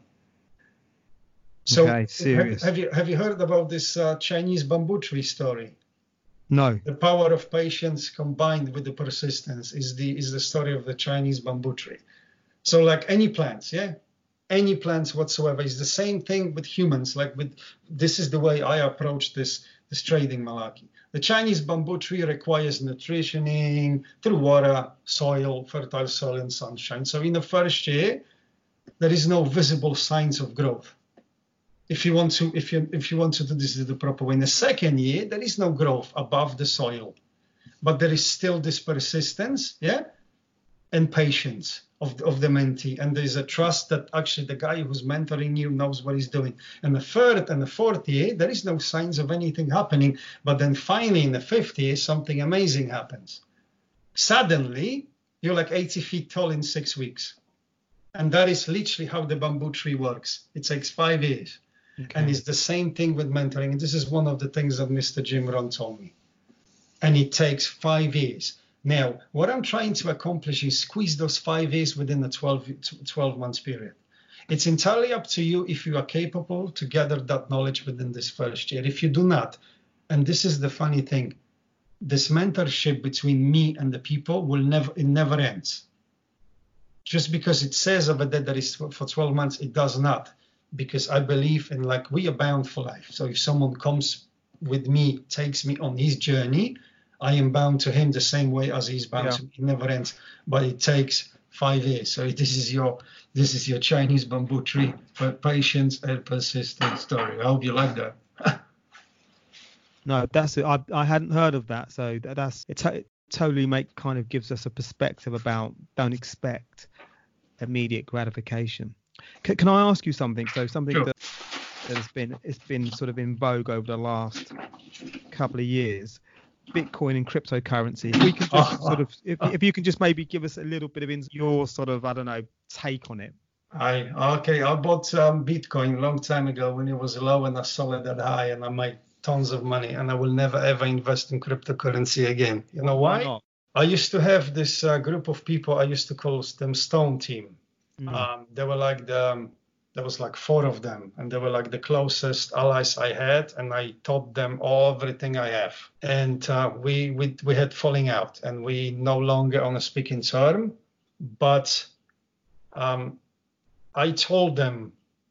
So okay, serious. Have, have you have you heard about this uh, Chinese bamboo tree story? No. The power of patience combined with the persistence is the is the story of the Chinese bamboo tree. So like any plants, yeah, any plants whatsoever is the same thing with humans. Like with this is the way I approach this this trading, Malaki. The Chinese bamboo tree requires nutritioning through water, soil, fertile soil, and sunshine. So in the first year, there is no visible signs of growth. If you want to, if you if you want to do this the proper way, in the second year, there is no growth above the soil, but there is still this persistence, yeah, and patience of of the mentee, and there is a trust that actually the guy who's mentoring you knows what he's doing. And the third and the fourth year, there is no signs of anything happening, but then finally in the fifth year, something amazing happens. Suddenly, you're like eighty feet tall in six weeks, and that is literally how the bamboo tree works. It takes five years. Okay. And it's the same thing with mentoring. And this is one of the things that Mister Jim Rohn told me. And it takes five years. Now, what I'm trying to accomplish is squeeze those five years within a twelve, twelve months period. It's entirely up to you if you are capable to gather that knowledge within this first year. If you do not, and this is the funny thing, this mentorship between me and the people will never, it never ends. Just because it says over there that it's for twelve months, it does not. Because I believe in, like, we are bound for life. So if someone comes with me, takes me on his journey, I am bound to him the same way as he's bound yeah. to me. It never ends, but it takes five years. So this is your this is your Chinese bamboo tree for patience and persistence story. I hope you like that. No, that's it. I I hadn't heard of that. So that's it. T- totally make kind of gives us a perspective about don't expect immediate gratification. Can, can I ask you something? So something sure. that, that has been it's been sort of in vogue over the last couple of years, Bitcoin and cryptocurrency. If we can just sort of, if, if you can just maybe give us a little bit of in, your sort of, I don't know, take on it. I okay. I bought um, Bitcoin a long time ago when it was low, and I sold it at high, and I made tons of money. And I will never ever invest in cryptocurrency again. You know why? why I used to have this uh, group of people. I used to call them Stone Team. Mm. Um, they were like the, um, there was like four of them, and they were like the closest allies I had, and I taught them all everything I have. And uh, we, we we had falling out, and we no longer on a speaking term. But um, I told them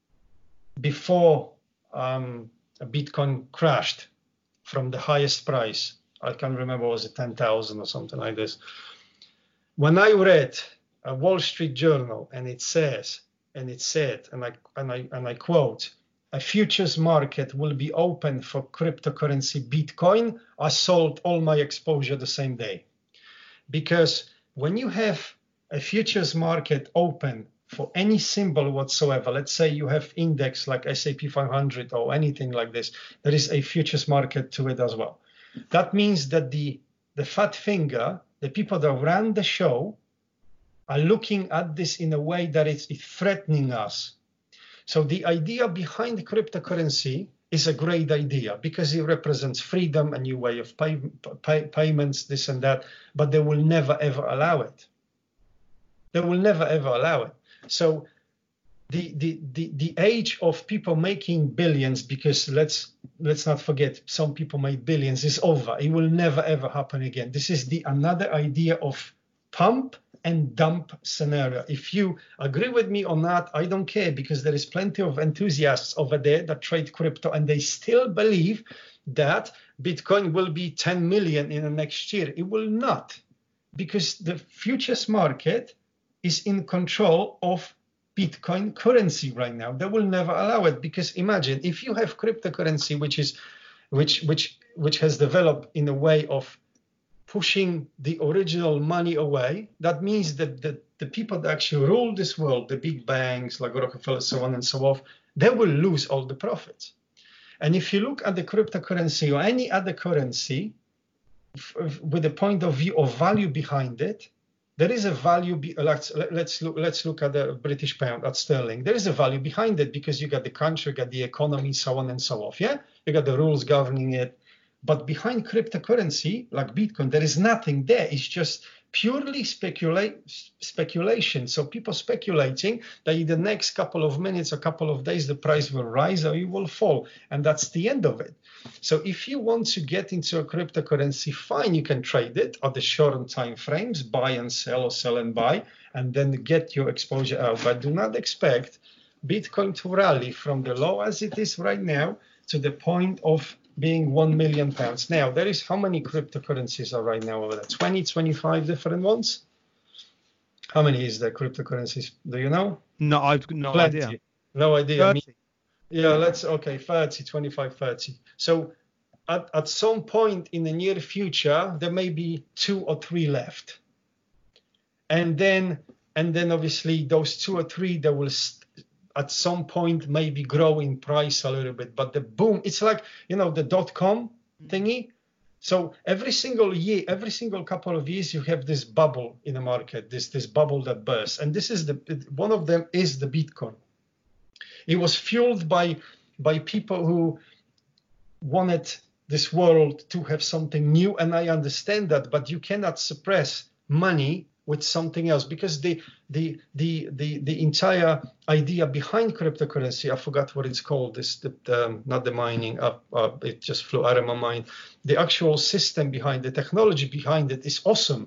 before um, Bitcoin crashed from the highest price, I can't remember, was it ten thousand or something like this. When I read a Wall Street Journal, and it says, and it said, and I and I and I quote, a futures market will be open for cryptocurrency Bitcoin, I sold all my exposure the same day. Because when you have a futures market open for any symbol whatsoever, let's say you have index like S and P five hundred or anything like this, there is a futures market to it as well. That means that the the fat finger, the people that run the show, are looking at this in a way that it's, it's threatening us. So the idea behind cryptocurrency is a great idea because it represents freedom, a new way of pay, pay, payments, this and that, but they will never, ever allow it. They will never, ever allow it. So the, the, the, the age of people making billions, because let's let's not forget, some people made billions. It's over. It will never ever happen again. This is the another idea of pump and dump scenario. If you agree with me or not, I don't care, because there is plenty of enthusiasts over there that trade crypto and they still believe that Bitcoin will be ten million in the next year. It will not, because the futures market is in control of Bitcoin currency right now. They will never allow it, because imagine if you have cryptocurrency which is which which which has developed in a way of pushing the original money away. That means that the, the people that actually rule this world, the big banks like Rockefeller, so on and so forth, they will lose all the profits. And if you look at the cryptocurrency or any other currency f- f- with a point of view of value behind it, there is a value. Be, let's let's look let's look at the British pound, at sterling. There is a value behind it, because you got the country, you got the economy, so on and so forth. Yeah, you got the rules governing it. But behind cryptocurrency, like Bitcoin, there is nothing there. It's just purely speculate, speculation. So people speculating that in the next couple of minutes, a couple of days, the price will rise or it will fall. And that's the end of it. So if you want to get into a cryptocurrency, fine, you can trade it at the short time frames, buy and sell or sell and buy, and then get your exposure out. But do not expect Bitcoin to rally from the low as it is right now to the point of being one million pounds. Now, there is how many cryptocurrencies are right now over there? twenty, twenty-five different ones? How many is there cryptocurrencies? Do you know? No, I've got no Plenty. idea. No idea. I mean, thirty. yeah, let's, okay, thirty, twenty-five, thirty. So at, at some point in the near future, there may be two or three left. And then, and then obviously those two or three, they will st- at some point maybe grow in price a little bit, but the boom, it's like, you know, the dot-com thingy. So every single year, every single couple of years, you have this bubble in the market, this this bubble that bursts. And this is the, one of them is the Bitcoin. It was fueled by, by people who wanted this world to have something new. And I understand that, but you cannot suppress money with something else, because the the the the the entire idea behind cryptocurrency, I forgot what it's called. This the, the not the mining. Uh, uh, it just flew out of my mind. The actual system behind the technology behind it is awesome,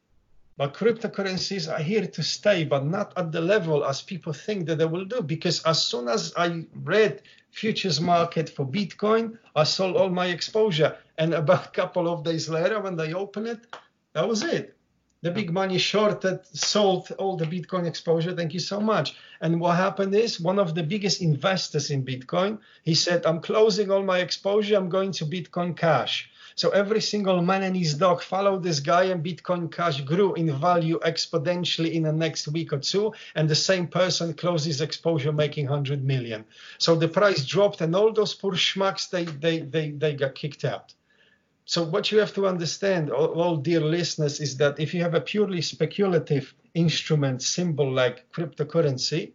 but cryptocurrencies are here to stay, but not at the level as people think that they will do. Because as soon as I read futures market for Bitcoin, I sold all my exposure, and about a couple of days later, when they open it, that was it. The big money shorted, sold all the Bitcoin exposure. Thank you so much. And what happened is one of the biggest investors in Bitcoin, he said, I'm closing all my exposure. I'm going to Bitcoin Cash. So every single man and his dog followed this guy, and Bitcoin Cash grew in value exponentially in the next week or two. And the same person closed his exposure, making one hundred million. So the price dropped, and all those poor schmucks, they, they, they, they got kicked out. So what you have to understand, all, all dear listeners, is that if you have a purely speculative instrument symbol like cryptocurrency,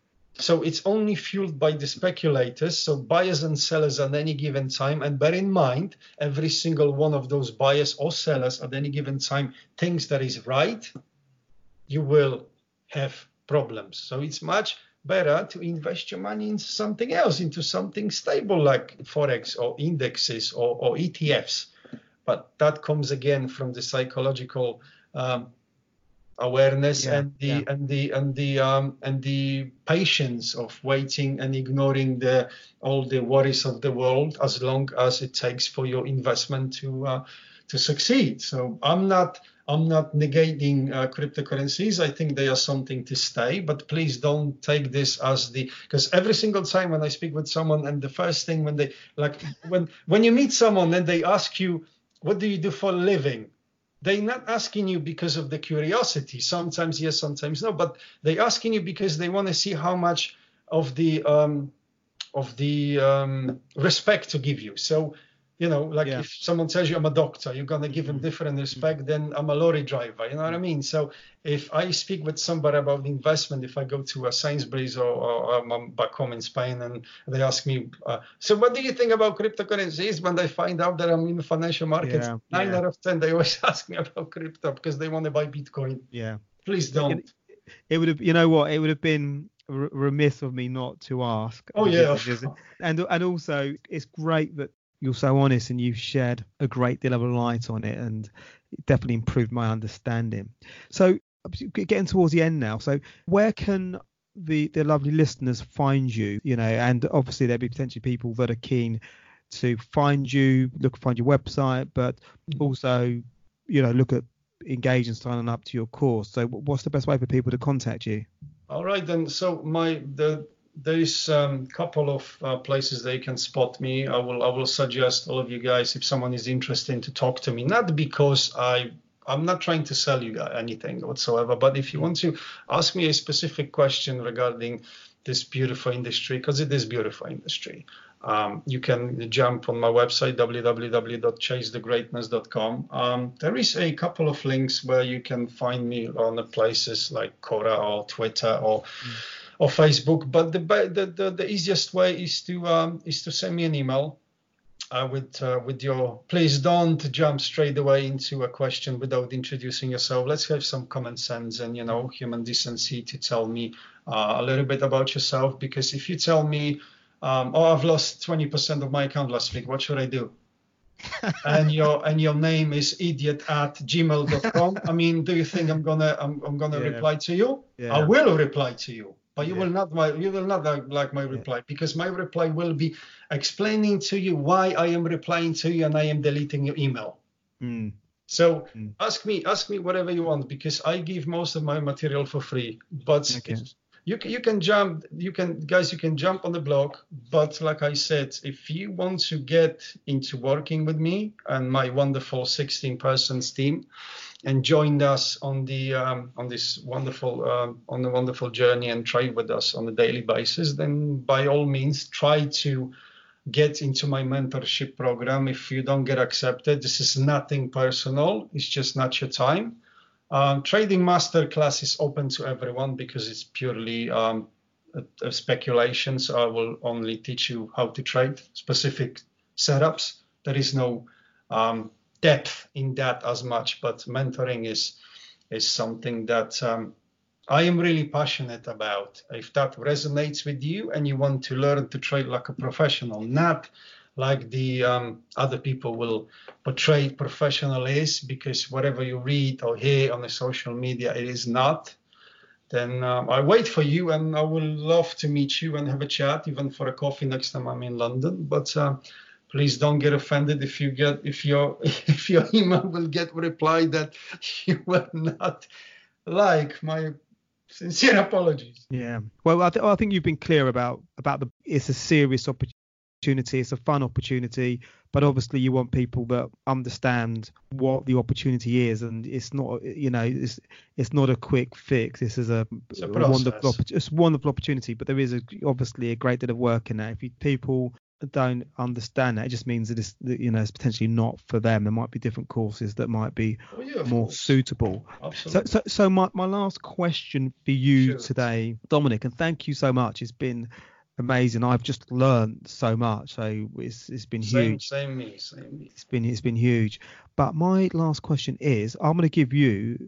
so it's only fueled by the speculators, so buyers and sellers at any given time. And bear in mind, every single one of those buyers or sellers at any given time thinks that is right, you will have problems. So it's much better to invest your money into something else, into something stable like Forex or indexes or, or E T Fs. But that comes again from the psychological um, awareness yeah, and the yeah. and the and the um, and the patience of waiting and ignoring the all the worries of the world, as long as it takes for your investment to uh, to succeed. So I'm not I'm not negating uh, cryptocurrencies. I think they are something to stay, but please don't take this as the, because every single time when I speak with someone, and the first thing when they like when when you meet someone and they ask you, what do you do for a living? They're not asking you because of the curiosity. Sometimes yes, sometimes no, but they're asking you because they want to see how much of the um, of the um, respect to give you. So, you know, like yeah. if someone tells you I'm a doctor, you're gonna give them different respect than I'm a lorry driver. You know what I mean? So if I speak with somebody about investment, if I go to a Sainsbury's or, or, or I'm back home in Spain and they ask me, uh, so what do you think about cryptocurrencies? When they find out that I'm in the financial markets, Yeah, nine yeah. out of ten, they always ask me about crypto because they want to buy Bitcoin. Yeah. Please don't. It, it would have, you know what, it would have been r- remiss of me not to ask. Oh yeah, of course. and and also it's great that you're so honest and you've shared a great deal of light on it, and it definitely improved my understanding. So getting towards the end now, so where can the the lovely listeners find you? You know, and obviously there'll be potentially people that are keen to find you, look find your website, but also, you know, look at engage and signing up to your course. So what's the best way for people to contact you? All right, then. So my the there is a um, couple of uh, places they can spot me. I will I will suggest all of you guys, if someone is interested, to talk to me. Not because I I'm not trying to sell you anything whatsoever, but if you want to ask me a specific question regarding this beautiful industry, because it is beautiful industry, um, you can jump on my website w w w dot chase the greatness dot com. Um, there is a couple of links where you can find me on the places like Quora or Twitter or mm. or Facebook. But the, the the the easiest way is to um, is to send me an email. Uh, with uh, with your, please don't jump straight away into a question without introducing yourself. Let's have some common sense and, you know, human decency to tell me uh, a little bit about yourself. Because if you tell me, um, oh, I've lost twenty percent of my account last week, what should I do? and your and your name is idiot at gmail dot com. I mean, do you think I'm gonna I'm, I'm gonna yeah. reply to you? Yeah. I will reply to you. But you yeah. will not my you will not like my reply, yeah. because my reply will be explaining to you why I am replying to you and I am deleting your email. Mm. So mm. ask me ask me whatever you want, because I give most of my material for free. But okay. you you can jump you can guys you can jump on the blog. But like I said, if you want to get into working with me and my wonderful sixteen persons team, and joined us on the um, on this wonderful um, on the wonderful journey and trade with us on a daily basis, then by all means try to get into my mentorship program. If you don't get accepted, this is nothing personal. It's just not your time. Um, Trading Masterclass is open to everyone because it's purely um, a, a speculation. So I will only teach you how to trade specific setups. There is no um, depth in that as much, but mentoring is is something that um, I am really passionate about. If that resonates with you and you want to learn to trade like a professional, not like the um, other people will portray professional is, because whatever you read or hear on the social media, it is not, then um, I wait for you, and I will love to meet you and have a chat, even for a coffee next time I'm in London. But uh, please don't get offended if you get if your if your email will get reply that you will not like. My sincere apologies. Yeah. Well, I, th- I think you've been clear about about the. It's a serious opportunity. It's a fun opportunity, but obviously you want people that understand what the opportunity is, and it's not. You know, it's it's not a quick fix. This is a, it's a, a wonderful. It's a wonderful opportunity, but there is a, obviously a great deal of work in that. If you, people don't understand that, it just means that it's, you know, it's potentially not for them. There might be different courses that might be oh, yeah, more course. suitable. Absolutely. So, so, so my, my last question for you sure. today, Dominic, and thank you so much. It's been amazing. I've just learned so much. So it's it's been same, huge. Same me, same me. It's been it's been huge. But my last question is, I'm going to give you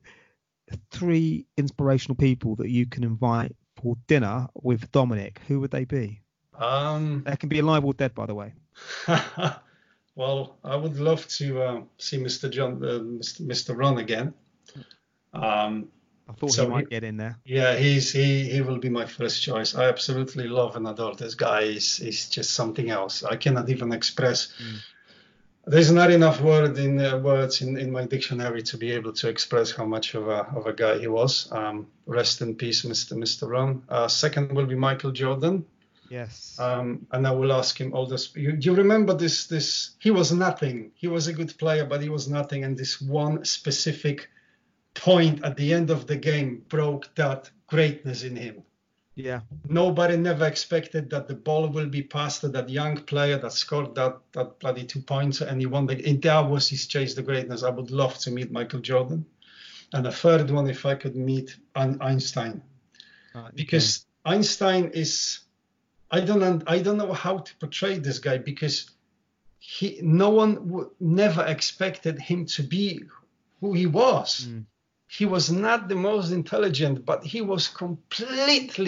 three inspirational people that you can invite for dinner with Dominic. Who would they be? Um, that can be alive or dead, by the way. Well, I would love to uh, see Mister John, uh, Mister Ron again. Um, I thought so he might he, get in there. Yeah, he's he he will be my first choice. I absolutely love and adore this guy. He's, he's just something else. I cannot even express. Mm. There's not enough word in uh, words in, in my dictionary to be able to express how much of a of a guy he was. Um, rest in peace, Mister Mister Ron. Uh, second will be Michael Jordan. Yes. Um, and I will ask him all this. You, you remember this? This he was nothing. He was a good player, but he was nothing. And this one specific point at the end of the game broke that greatness in him. Yeah. Nobody never expected that the ball will be passed to that young player that scored that that bloody two points, and he won the. And that was his chase the greatness. I would love to meet Michael Jordan. And the third one, if I could meet Einstein, uh, because okay. Einstein is. I don't I don't know how to portray this guy, because he no one w- never expected him to be who he was. Mm. He was not the most intelligent, but he was completely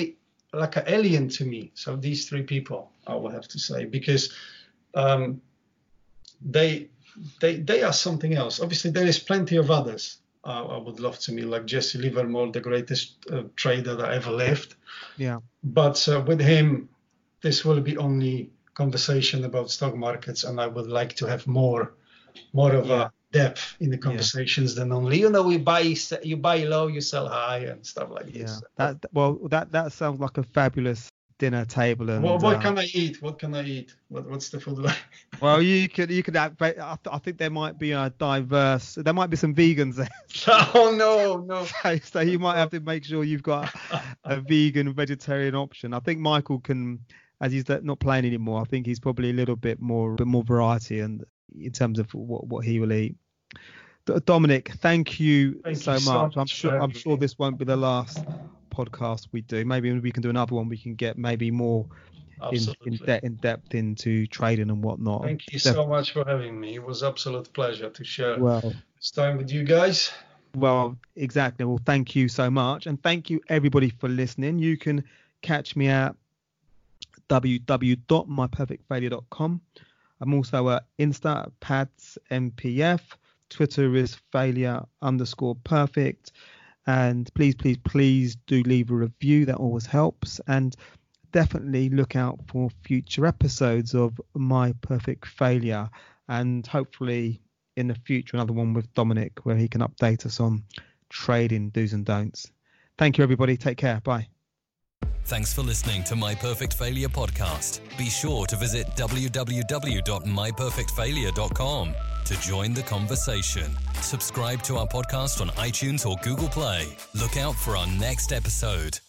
like an alien to me. So these three people, I will have to say, because um, they they they are something else. Obviously, there is plenty of others. Uh, I would love to meet, like Jesse Livermore, the greatest uh, trader that ever lived. Yeah. But uh, with him, this will be only conversation about stock markets, and I would like to have more, more of yeah. a depth in the conversations yeah. than only, you know, we buy, you buy low, you sell high, and stuff like yeah. this. That well, that that sounds like a fabulous dinner table. And what, what uh, can I eat? What can I eat? What, what's the food like? Well, you could you could have, I, th- I think there might be a diverse. There might be some vegans there. Oh no, no. So, so you might have to make sure you've got a vegan vegetarian option. I think Michael can, as he's not playing anymore, I think he's probably a little bit more bit more variety and in terms of what, what he will eat. Dominic, thank you, thank so, you so much. much. I'm sure I'm sure this won't be the last podcast we do. Maybe we can do another one. We can get maybe more in in, de- in depth into trading and whatnot. Thank you Def- so much for having me. It was an absolute pleasure to share well, this time with you guys. Well, exactly. Well, thank you so much, and thank you everybody for listening. You can catch me at w w w dot my perfect failure dot com. I'm also at Insta pads M P F. Twitter is failure underscore perfect. And please, please, please do leave a review. That always helps. And definitely look out for future episodes of My Perfect Failure. And hopefully in the future, another one with Dominic where he can update us on trading do's and don'ts. Thank you, everybody. Take care. Bye. Thanks for listening to My Perfect Failure podcast. Be sure to visit w w w dot my perfect failure dot com to join the conversation. Subscribe to our podcast on iTunes or Google Play. Look out for our next episode.